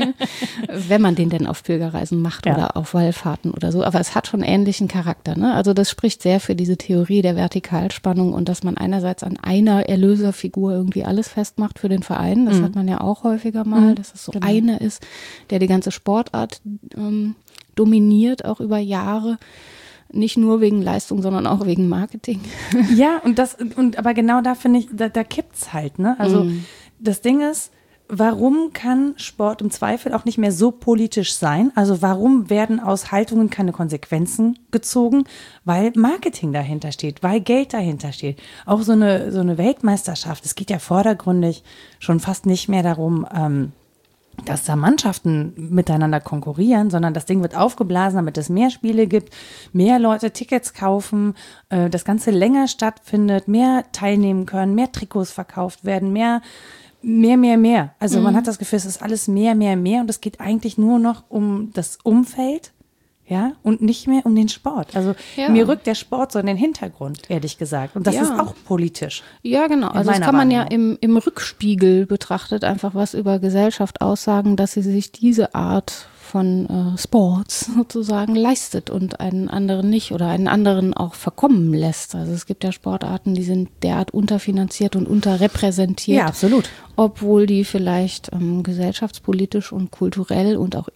wenn man den denn auf Pilgerreisen macht ja. oder auf Wallfahrten oder so. Aber es hat schon ähnlichen Charakter. Ne? Also das spricht sehr für diese Theorie der Vertikalspannung und dass man einerseits an einer Erlöserfigur irgendwie alles festmacht für den Verein. Das mhm. hat man ja auch häufiger mal, dass es so genau. einer ist, der die ganze Sportart ähm, dominiert, auch über Jahre. Nicht nur wegen Leistung, sondern auch wegen Marketing. Ja, und das, und aber genau da finde ich, da, da kippt's halt, ne? Also mm. das Ding ist, warum kann Sport im Zweifel auch nicht mehr so politisch sein? Also warum werden aus Haltungen keine Konsequenzen gezogen? Weil Marketing dahinter steht, weil Geld dahinter steht. Auch so eine, so eine Weltmeisterschaft, es geht ja vordergründig schon fast nicht mehr darum, ähm, dass da Mannschaften miteinander konkurrieren, sondern das Ding wird aufgeblasen, damit es mehr Spiele gibt, mehr Leute Tickets kaufen, äh, das Ganze länger stattfindet, mehr teilnehmen können, mehr Trikots verkauft werden, mehr, mehr, mehr, mehr. Also mhm. man hat das Gefühl, es ist alles mehr, mehr, mehr und es geht eigentlich nur noch um das Umfeld. Ja, und nicht mehr um den Sport. Also ja. mir rückt der Sport so in den Hintergrund, ehrlich gesagt. Und das ja. ist auch politisch. Ja, genau. Also das kann man ja im, im Rückspiegel betrachtet einfach was über Gesellschaft aussagen, dass sie sich diese Art von äh, Sports sozusagen leistet und einen anderen nicht oder einen anderen auch verkommen lässt. Also es gibt ja Sportarten, die sind derart unterfinanziert und unterrepräsentiert. Ja, absolut. Obwohl die vielleicht ähm, gesellschaftspolitisch und kulturell und auch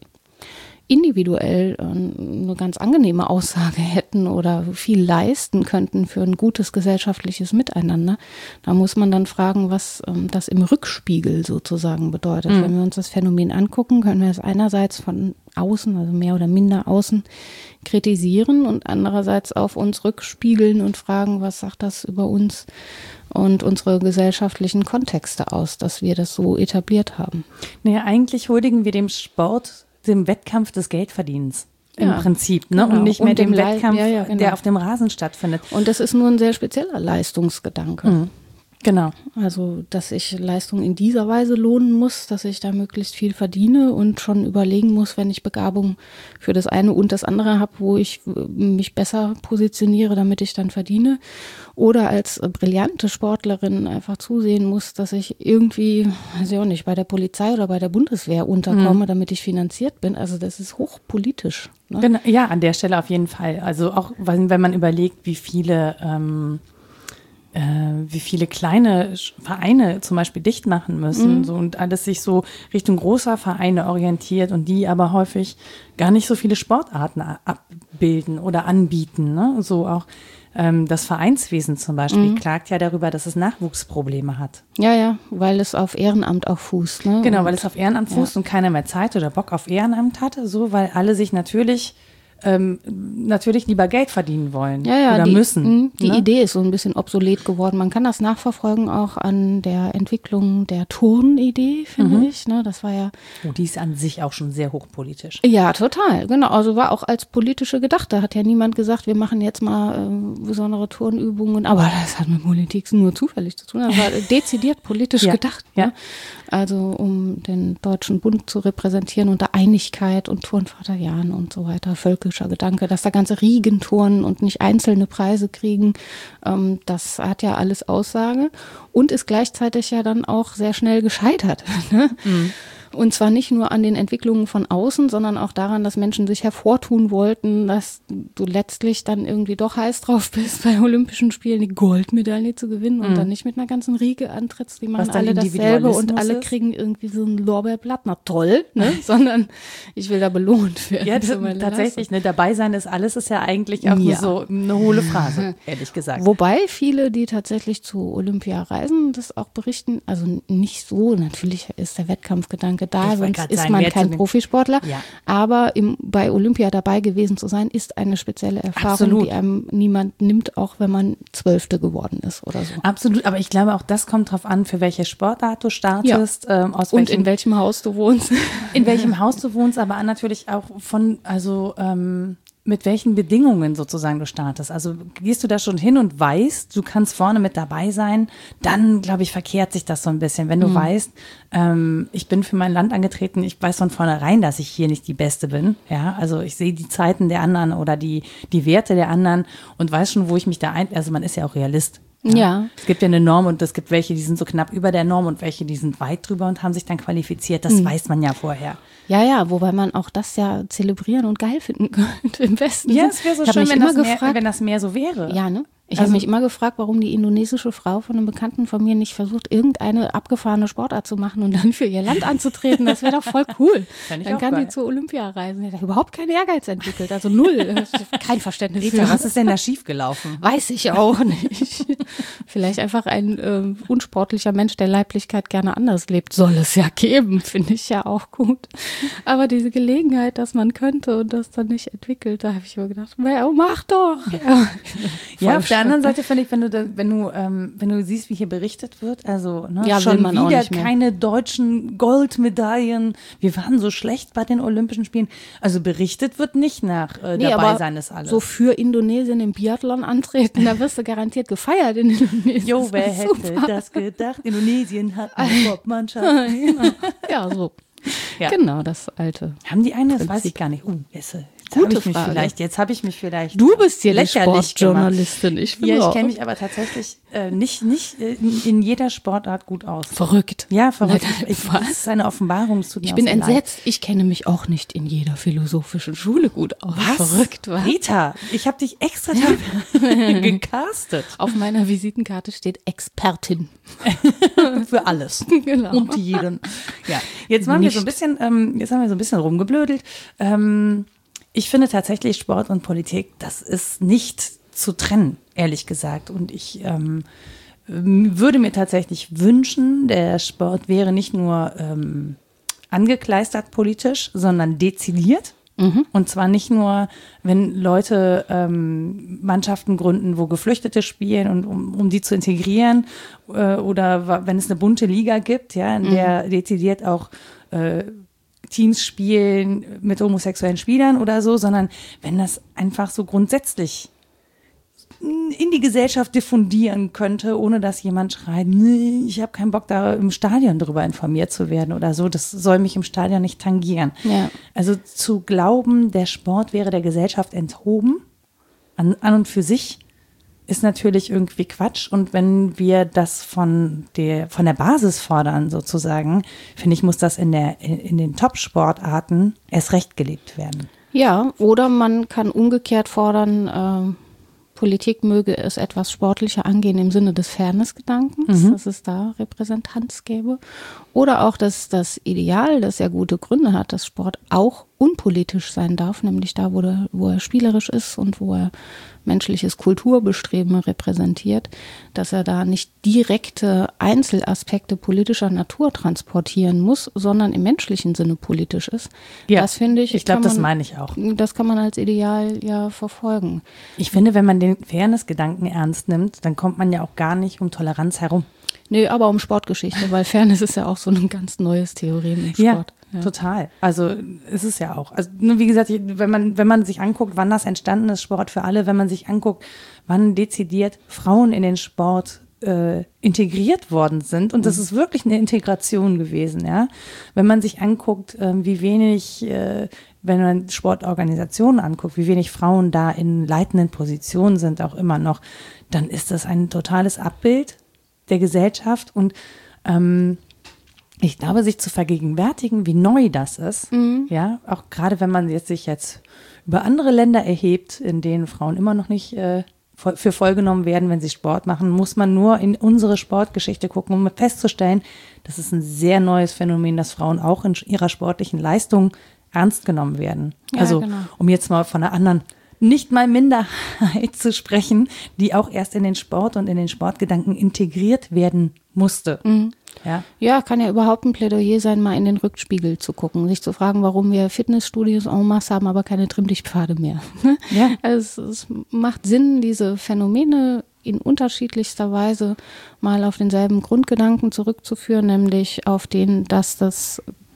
individuell eine ganz angenehme Aussage hätten oder viel leisten könnten für ein gutes gesellschaftliches Miteinander. Da muss man dann fragen, was das im Rückspiegel sozusagen bedeutet. Mhm. Wenn wir uns das Phänomen angucken, können wir es einerseits von außen, also mehr oder minder außen, kritisieren und andererseits auf uns rückspiegeln und fragen, was sagt das über uns und unsere gesellschaftlichen Kontexte aus, dass wir das so etabliert haben. Naja, eigentlich huldigen wir dem Sport dem Wettkampf des Geldverdienens im ja, Prinzip, ne? Genau. Und nicht mehr und dem, dem Wettkampf, ja, ja, genau. der auf dem Rasen stattfindet. Und das ist nur ein sehr spezieller Leistungsgedanke. Mhm. Genau. Also, dass ich Leistung in dieser Weise lohnen muss, dass ich da möglichst viel verdiene und schon überlegen muss, wenn ich Begabung für das eine und das andere habe, wo ich mich besser positioniere, damit ich dann verdiene. Oder als brillante Sportlerin einfach zusehen muss, dass ich irgendwie, weiß ich auch nicht, bei der Polizei oder bei der Bundeswehr unterkomme, mhm. damit ich finanziert bin. Also das ist hochpolitisch. Ne? Genau, ja, an der Stelle auf jeden Fall. Also auch, wenn man überlegt, wie viele ähm wie viele kleine Vereine zum Beispiel dicht machen müssen mhm. so, und alles sich so Richtung großer Vereine orientiert und die aber häufig gar nicht so viele Sportarten abbilden oder anbieten. Ne? So auch ähm, das Vereinswesen zum Beispiel mhm. klagt ja darüber, dass es Nachwuchsprobleme hat. Ja, ja, weil es auf Ehrenamt auch fußt. Ne? Genau, und, weil es auf Ehrenamt fußt ja. und keiner mehr Zeit oder Bock auf Ehrenamt hatte, so, weil alle sich natürlich Ähm, natürlich lieber Geld verdienen wollen ja, ja, oder die, müssen. Die ne? Idee ist so ein bisschen obsolet geworden. Man kann das nachverfolgen auch an der Entwicklung der Turnidee, finde mhm. ich. Ne? Das war ja. Oh, die ist an sich auch schon sehr hochpolitisch. Ja, total. Genau. Also war auch als politische gedacht. Da hat ja niemand gesagt, wir machen jetzt mal äh, besondere Turnübungen. Aber das hat mit Politik nur zufällig zu tun. Das war dezidiert politisch ja. gedacht. Ja. Ne? Also um den Deutschen Bund zu repräsentieren unter Einigkeit und Turnvaterjahren und so weiter. Völkischer Gedanke, dass da ganze Riegen turnen und nicht einzelne Preise kriegen. Ähm, das hat ja alles Aussage und ist gleichzeitig ja dann auch sehr schnell gescheitert. Ne? Mhm. Und zwar nicht nur an den Entwicklungen von außen, sondern auch daran, dass Menschen sich hervortun wollten, dass du letztlich dann irgendwie doch heiß drauf bist, bei Olympischen Spielen die Goldmedaille zu gewinnen und mhm. dann nicht mit einer ganzen Riege antrittst. Die machen alle dasselbe und alle ist? kriegen irgendwie so ein Lorbeerblatt. Na toll, ne? Sondern ich will da belohnt werden. Ja, das, tatsächlich. Ne? Dabei sein ist alles, ist ja eigentlich auch ja. so eine hohle Phrase, ehrlich gesagt. Wobei viele, die tatsächlich zu Olympia reisen, das auch berichten, also nicht so, natürlich ist der Wettkampfgedanke da, sonst ist sagen, man kein Profisportler. Ja. Aber im, bei Olympia dabei gewesen zu sein, ist eine spezielle Erfahrung, Absolut. Die einem niemand nimmt, auch wenn man Zwölfte geworden ist oder so. Absolut, aber ich glaube auch, das kommt drauf an, für welche Sportart du startest. Ja. Ähm, aus Und welchem, in welchem Haus du wohnst. In welchem Haus du wohnst, aber natürlich auch von, also ähm, mit welchen Bedingungen sozusagen du startest. Also gehst du da schon hin und weißt, du kannst vorne mit dabei sein, dann, glaube ich, verkehrt sich das so ein bisschen. Wenn du mhm. weißt, ähm, ich bin für mein Land angetreten, ich weiß von vornherein, dass ich hier nicht die Beste bin. Ja, also ich sehe die Zeiten der anderen oder die, die Werte der anderen und weiß schon, wo ich mich da ein, also man ist ja auch Realist. Ja. ja. Es gibt ja eine Norm und es gibt welche, die sind so knapp über der Norm und welche, die sind weit drüber und haben sich dann qualifiziert. Das mhm. weiß man ja vorher. Ja, ja, wobei man auch das ja zelebrieren und geil finden könnte im besten Ja, es wäre so schön, wenn das, gefragt, mehr, wenn das mehr so wäre. Ja, ne? Ich also, habe mich immer gefragt, warum die indonesische Frau von einem Bekannten von mir nicht versucht, irgendeine abgefahrene Sportart zu machen und dann für ihr Land anzutreten. Das wäre doch voll cool. Dann kann geil. die zur Olympia reisen. Die hat überhaupt keinen Ehrgeiz entwickelt, also null. Kein Verständnis. Rita, was ist denn da schiefgelaufen? Weiß ich auch nicht. Vielleicht einfach ein äh, unsportlicher Mensch, der Leiblichkeit gerne anders lebt. Soll es ja geben, finde ich ja auch gut. Aber diese Gelegenheit, dass man könnte und das dann nicht entwickelt, da habe ich mir gedacht, oh, mach doch. Ja, ja auf der anderen Seite finde ich, wenn du, da, wenn, du, ähm, wenn du siehst, wie hier berichtet wird, also ne, ja, schon man wieder keine deutschen Goldmedaillen. Wir waren so schlecht bei den Olympischen Spielen. Also berichtet wird nicht nach äh, nee, dabei sein ist alles. So für Indonesien im Biathlon antreten, da wirst du garantiert gefeiert in Indonesien. Jo, wer hätte super. das gedacht? Indonesien hat eine Top-Mannschaft. Genau. Ja, so. Ja. Genau, das alte. Haben die eine? Das weiß ich gar nicht. Uh, jetzt Gute hab ich Frage. Vielleicht, jetzt habe ich mich vielleicht Du bist hier lächerlich die Sportjournalistin. Ich ja, ich kenne mich aber tatsächlich äh, nicht, nicht in, in jeder Sportart gut aus. Verrückt. Ja, verrückt. Ich, ich, das ist eine Offenbarung. Es tut mir ich bin so entsetzt. leid. Ich kenne mich auch nicht in jeder philosophischen Schule gut aus. Was? Verrückt, was? Rita, ich habe dich extra gecastet. Auf meiner Visitenkarte steht Expertin. Für alles. Genau. Und jeden. Ja, jetzt waren wir so ein bisschen, ähm, jetzt haben wir so ein bisschen rumgeblödelt. Ähm, Ich finde tatsächlich Sport und Politik, das ist nicht zu trennen, ehrlich gesagt. Und ich ähm, würde mir tatsächlich wünschen, der Sport wäre nicht nur ähm, angekleistert politisch, sondern dezidiert. Mhm. Und zwar nicht nur, wenn Leute ähm, Mannschaften gründen, wo Geflüchtete spielen und um, um die zu integrieren äh, oder wenn es eine bunte Liga gibt, ja, in der mhm. dezidiert auch äh, Teams spielen mit homosexuellen Spielern oder so, sondern wenn das einfach so grundsätzlich in die Gesellschaft diffundieren könnte, ohne dass jemand schreit, nee, ich habe keinen Bock, da im Stadion drüber informiert zu werden oder so. Das soll mich im Stadion nicht tangieren. Ja. Also zu glauben, der Sport wäre der Gesellschaft enthoben, an, an und für sich, ist natürlich irgendwie Quatsch. Und wenn wir das von der, von der Basis fordern, sozusagen, finde ich, muss das in, der, in, in den Top-Sportarten erst recht gelebt werden. Ja, oder man kann umgekehrt fordern, äh, Politik möge es etwas sportlicher angehen im Sinne des Fairness-Gedankens, mhm. dass es da Repräsentanz gäbe. Oder auch, dass das Ideal, das ja gute Gründe hat, dass Sport auch unpolitisch sein darf, nämlich da, wo, der, wo er spielerisch ist und wo er menschliches Kulturbestreben repräsentiert, dass er da nicht direkte Einzelaspekte politischer Natur transportieren muss, sondern im menschlichen Sinne politisch ist. Ja, das finde ich. Ich glaube, das meine ich auch. Das kann man als Ideal ja verfolgen. Ich finde, wenn man den Fairness-Gedanken ernst nimmt, dann kommt man ja auch gar nicht um Toleranz herum. Nee, aber um Sportgeschichte, weil Fairness ist ja auch so ein ganz neues Theorem im Sport. Ja, ja. Total. Also ist es ja auch. Also wie gesagt, wenn man, wenn man sich anguckt, wann das entstanden ist, Sport für alle, wenn man sich anguckt, wann dezidiert Frauen in den Sport äh, integriert worden sind, und das ist wirklich eine Integration gewesen, ja. Wenn man sich anguckt, äh, wie wenig, äh, wenn man Sportorganisationen anguckt, wie wenig Frauen da in leitenden Positionen sind, auch immer noch, dann ist das ein totales Abbild der Gesellschaft. Und ähm, ich glaube, sich zu vergegenwärtigen, wie neu das ist, mhm. ja, auch gerade wenn man jetzt sich jetzt über andere Länder erhebt, in denen Frauen immer noch nicht äh, für voll genommen werden, wenn sie Sport machen, muss man nur in unsere Sportgeschichte gucken, um festzustellen, das ist ein sehr neues Phänomen, dass Frauen auch in ihrer sportlichen Leistung ernst genommen werden. Ja, also genau. um jetzt mal von einer anderen, nicht mal Minderheit zu sprechen, die auch erst in den Sport und in den Sportgedanken integriert werden musste. Mhm. Ja. ja, kann ja überhaupt ein Plädoyer sein, mal in den Rückspiegel zu gucken, sich zu fragen, warum wir Fitnessstudios en masse haben, aber keine Trimmlichtpfade mehr. Ja. Also es, es macht Sinn, diese Phänomene in unterschiedlichster Weise mal auf denselben Grundgedanken zurückzuführen, nämlich auf den, dass das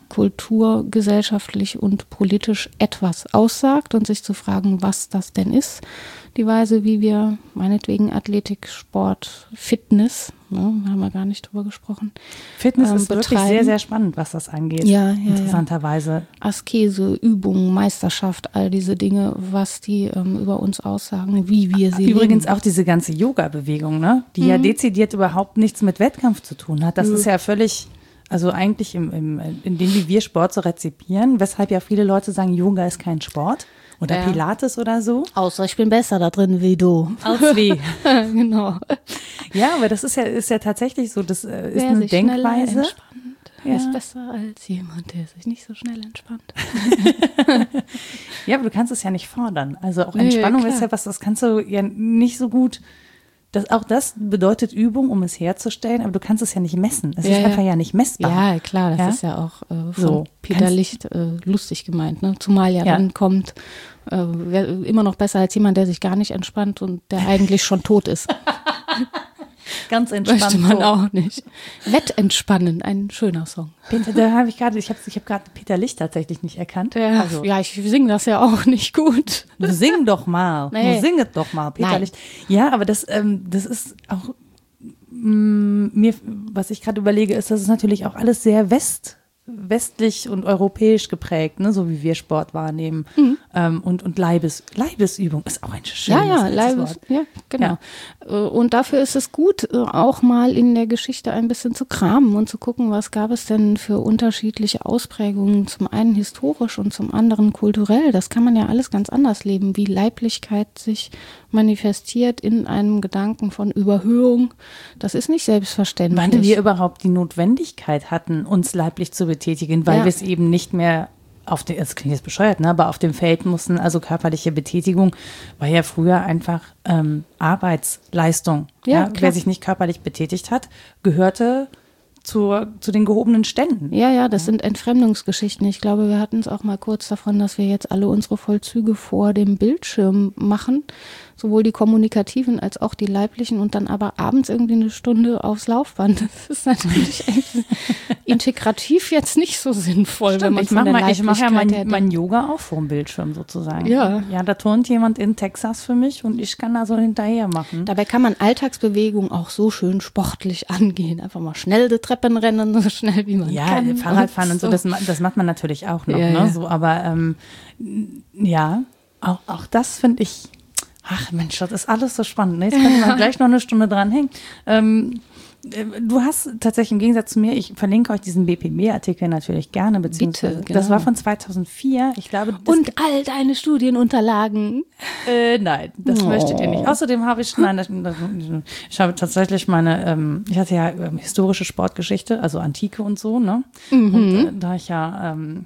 kulturgesellschaftlich und politisch etwas aussagt und sich zu fragen, was das denn ist. Die Weise, wie wir meinetwegen Athletik, Sport, Fitness, ne, haben wir gar nicht drüber gesprochen. Fitness ähm, ist betreiben. wirklich sehr, sehr spannend, was das angeht. Ja, ja, interessanterweise. Ja. Askese, Übungen, Meisterschaft, all diese Dinge, was die ähm, über uns aussagen, wie wir sie Übrigens leben. auch diese ganze Yoga-Bewegung, ne, die mhm. ja dezidiert überhaupt nichts mit Wettkampf zu tun hat. Das mhm. ist ja völlig, also eigentlich im, im, in dem, wie wir Sport so rezipieren, weshalb ja viele Leute sagen, Yoga ist kein Sport. Oder ja. Pilates oder so. Außer ich bin besser da drin wie du. Als wie. Genau. Ja, aber das ist ja, ist ja tatsächlich so, das äh, ist Wer eine sich Denkweise. Ja. Ist besser als jemand, der sich nicht so schnell entspannt. Ja, aber du kannst es ja nicht fordern. Also auch Entspannung ja, ist ja was, das kannst du ja nicht so gut. Das, auch das bedeutet Übung, um es herzustellen, aber du kannst es ja nicht messen. Es ja, ist einfach ja nicht messbar. Ja, klar, das ja? ist ja auch äh, von so, Peter Licht äh, lustig gemeint. Ne? Zumal ja, ja dann kommt, äh, immer noch besser als jemand, der sich gar nicht entspannt und der eigentlich schon tot ist. Ganz entspannt. Möchte man so. auch nicht. Wettentspannen, ein schöner Song. Peter, da habe ich gerade, ich habe ich hab gerade Peter Licht tatsächlich nicht erkannt. Ja, also. ja, ich singe das ja auch nicht gut. Du sing doch mal. Nee. Du singet doch mal, Peter Nein. Licht. Ja, aber das, ähm, das ist auch mh, mir, was ich gerade überlege, ist, das ist natürlich auch alles sehr west. westlich und europäisch geprägt, ne, so wie wir Sport wahrnehmen. Mhm. Ähm, und und Leibes, Leibesübung ist auch ein schönes Ja, ja, Leibes, Wort. ja, genau. Ja. Und dafür ist es gut, auch mal in der Geschichte ein bisschen zu kramen und zu gucken, was gab es denn für unterschiedliche Ausprägungen, zum einen historisch und zum anderen kulturell. Das kann man ja alles ganz anders leben, wie Leiblichkeit sich manifestiert in einem Gedanken von Überhöhung. Das ist nicht selbstverständlich. Wann wir überhaupt die Notwendigkeit hatten, uns leiblich zu betätigen, weil ja. wir es eben nicht mehr auf dem, das klingt jetzt bescheuert, ne, aber auf dem Feld mussten, also körperliche Betätigung war ja früher einfach ähm, Arbeitsleistung. Ja, ja? Wer sich nicht körperlich betätigt hat, gehörte Zur, zu den gehobenen Ständen. Ja, ja, das ja. sind Entfremdungsgeschichten. Ich glaube, wir hatten es auch mal kurz davon, dass wir jetzt alle unsere Vollzüge vor dem Bildschirm machen, sowohl die kommunikativen als auch die leiblichen und dann aber abends irgendwie eine Stunde aufs Laufband. Das ist natürlich integrativ jetzt nicht so sinnvoll, Stimmt, wenn man ich mache mach mach ja mein, mein Yoga auch vor dem Bildschirm sozusagen. Ja. Ja, da turnt jemand in Texas für mich und ich kann da so hinterher machen. Dabei kann man Alltagsbewegung auch so schön sportlich angehen. Einfach mal schnell die Treppen rennen, so schnell wie man ja, kann. Ja, Fahrradfahren und so, das, das macht man natürlich auch noch. Ja, ne? ja. So, aber ähm, ja, auch, auch das finde ich, ach Mensch, das ist alles so spannend. Ne? Jetzt können wir gleich noch eine Stunde dranhängen. Ähm, Du hast tatsächlich im Gegensatz zu mir, ich verlinke euch diesen B P B-Artikel natürlich gerne, beziehungsweise Bitte, das genau. war von zweitausendvier. Ich glaube, das und all deine Studienunterlagen. Äh, nein, das oh. möchtet ihr nicht. Außerdem habe ich, nein, das, das, ich habe tatsächlich meine, ähm, ich hatte ja ähm, historische Sportgeschichte, also Antike und so, ne? Mhm. Und äh, da ich ja ähm,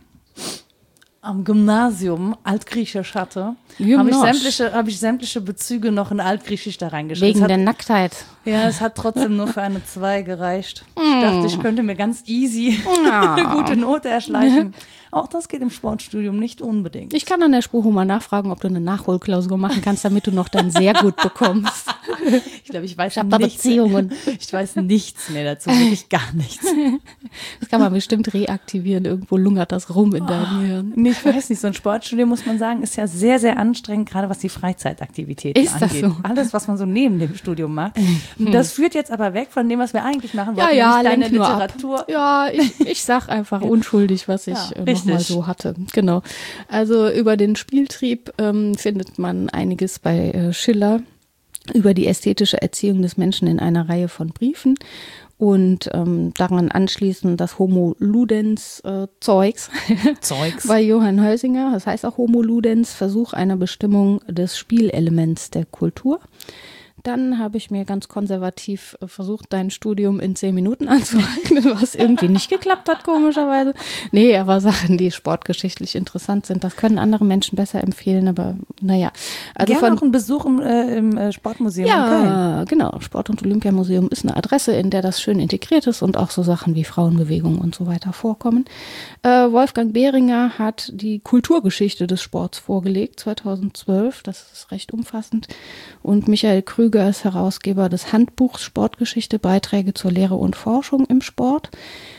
am Gymnasium Altgriechisch hatte, habe ich sämtliche, habe ich sämtliche Bezüge noch in Altgriechisch da reingeschrieben. Wegen hat, der Nacktheit. Ja, es hat trotzdem nur für eine zwei gereicht. Ich dachte, ich könnte mir ganz easy eine gute Note erschleichen. Auch das geht im Sportstudium nicht unbedingt. Ich kann an der Spruchhu mal nachfragen, ob du eine Nachholklausur machen kannst, damit du noch dann sehr gut bekommst. Ich glaube, ich weiß ich da nichts. Beziehungen. Ich weiß nichts mehr dazu, wirklich gar nichts. Das kann man bestimmt reaktivieren. Irgendwo lungert das rum in deinem Hirn. Nee, ich weiß nicht, so ein Sportstudium, muss man sagen, ist ja sehr, sehr anstrengend, gerade was die Freizeitaktivitäten ist das angeht. So? Alles, was man so neben dem Studium macht. Das führt jetzt aber weg von dem, was wir eigentlich machen wollten, ja, ja, nämlich deine lenk nur Literatur. Ab. Ja, ich, ich sag einfach unschuldig, was ich Ja, äh, noch mal so hatte. Genau. Also über den Spieltrieb ähm, findet man einiges bei äh, Schiller, über die ästhetische Erziehung des Menschen in einer Reihe von Briefen. Und ähm, daran anschließend das Homo Ludens äh, Zeugs, Zeugs bei Johann Heusinger. Das heißt auch Homo Ludens, Versuch einer Bestimmung des Spielelements der Kultur. Dann habe ich mir ganz konservativ äh, versucht, dein Studium in zehn Minuten anzueignen, was irgendwie nicht geklappt hat, komischerweise. Nee, aber Sachen, die sportgeschichtlich interessant sind, das können andere Menschen besser empfehlen, aber naja. Also Gerne von, noch ein Besuch im, äh, im äh, Sportmuseum ja, in Köln. Genau. Sport- und Olympiamuseum ist eine Adresse, in der das schön integriert ist und auch so Sachen wie Frauenbewegung und so weiter vorkommen. Äh, Wolfgang Behringer hat die Kulturgeschichte des Sports vorgelegt, zweitausendzwölf. Das ist recht umfassend. Und Michael Krüger ist Herausgeber des Handbuchs Sportgeschichte, Beiträge zur Lehre und Forschung im Sport.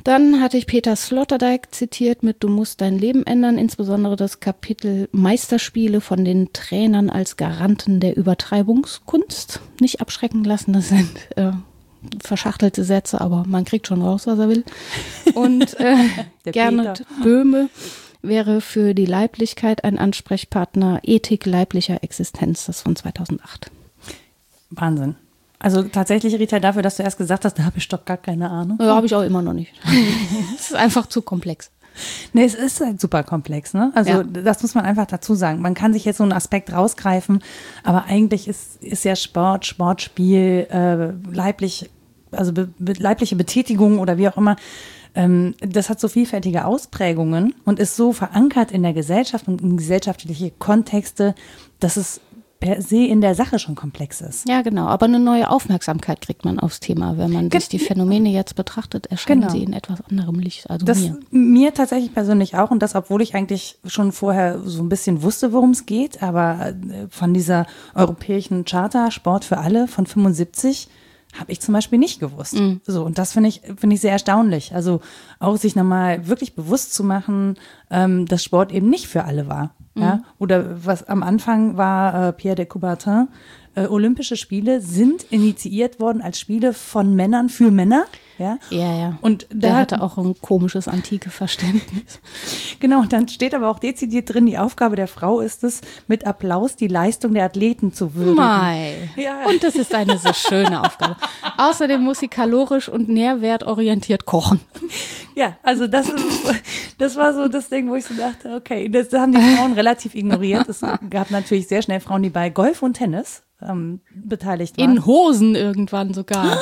Dann hatte ich Peter Sloterdijk zitiert mit Du musst dein Leben ändern, insbesondere das Kapitel Meisterspiele von den Trainern als Garanten der Übertreibungskunst. Nicht abschrecken lassen, das sind äh, verschachtelte Sätze, aber man kriegt schon raus, was er will. Und äh, Gernot Böhme wäre für die Leiblichkeit ein Ansprechpartner Ethik leiblicher Existenz, das von zweitausendacht. Wahnsinn. Also tatsächlich, Rita, dafür, dass du erst gesagt hast, da habe ich doch gar keine Ahnung. Ja, habe ich auch immer noch nicht. Es ist einfach zu komplex. Nee, es ist halt super komplex, ne? Also ja. Das muss man einfach dazu sagen. Man kann sich jetzt so einen Aspekt rausgreifen, aber eigentlich ist, ist ja Sport, Sportspiel, äh, leiblich, also be, be, leibliche Betätigung oder wie auch immer, ähm, das hat so vielfältige Ausprägungen und ist so verankert in der Gesellschaft und in gesellschaftliche Kontexte, dass es per se in der Sache schon komplex ist. Ja, genau. Aber eine neue Aufmerksamkeit kriegt man aufs Thema. Wenn man sich die Phänomene jetzt betrachtet, erscheinen genau. sie in etwas anderem Licht. Also das mir. Mir tatsächlich persönlich auch. Und das, obwohl ich eigentlich schon vorher so ein bisschen wusste, worum es geht. Aber von dieser europäischen Charta Sport für alle von fünfundsiebzig habe ich zum Beispiel nicht gewusst. Mhm. So, und das finde ich, finde ich sehr erstaunlich. Also auch sich nochmal wirklich bewusst zu machen, ähm, dass Sport eben nicht für alle war. Mhm. Ja? Oder was am Anfang war, äh, Pierre de Coubertin, äh, Olympische Spiele sind initiiert worden als Spiele von Männern für Männer. Ja, ja. ja. Und der da, hatte auch ein komisches antike Verständnis. Genau, und dann steht aber auch dezidiert drin, die Aufgabe der Frau ist es, mit Applaus die Leistung der Athleten zu würdigen. Mei. Ja. Und das ist eine so schöne Aufgabe. Außerdem muss sie kalorisch und nährwertorientiert kochen. Ja, also das ist, das war so das Ding, wo ich so dachte, okay, das haben die Frauen relativ ignoriert. Es gab natürlich sehr schnell Frauen, die bei Golf und Tennis ähm, beteiligt waren. In Hosen irgendwann sogar.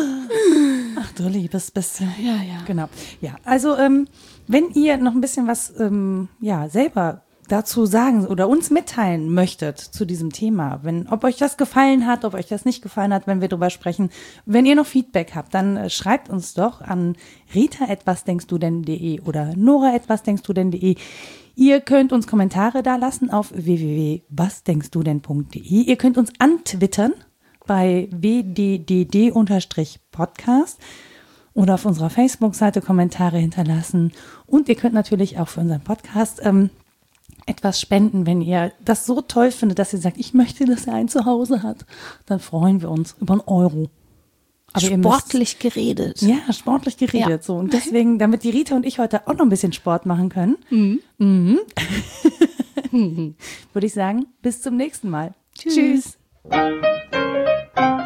Ach du liebes bisschen. Ja, ja. Genau. Ja, also ähm, wenn ihr noch ein bisschen was ähm, ja selber dazu sagen oder uns mitteilen möchtet zu diesem Thema, wenn ob euch das gefallen hat, ob euch das nicht gefallen hat, wenn wir drüber sprechen, wenn ihr noch Feedback habt, dann äh, schreibt uns doch an rita at was denkst du denn punkt de oder nora at was denkst du denn punkt de. Ihr könnt uns Kommentare da lassen auf w w w punkt was denkst du denn punkt de. Ihr könnt uns antwittern bei w d d d Podcast oder auf unserer Facebook-Seite Kommentare hinterlassen. Und ihr könnt natürlich auch für unseren Podcast ähm, etwas spenden, wenn ihr das so toll findet, dass ihr sagt, ich möchte, dass er ein Zuhause hat. Dann freuen wir uns über einen Euro. Aber sportlich müsst, geredet. Ja, sportlich geredet. Ja. So. Und deswegen, damit die Rita und ich heute auch noch ein bisschen Sport machen können, mhm. Mhm. würde ich sagen, bis zum nächsten Mal. Tschüss. Tschüss.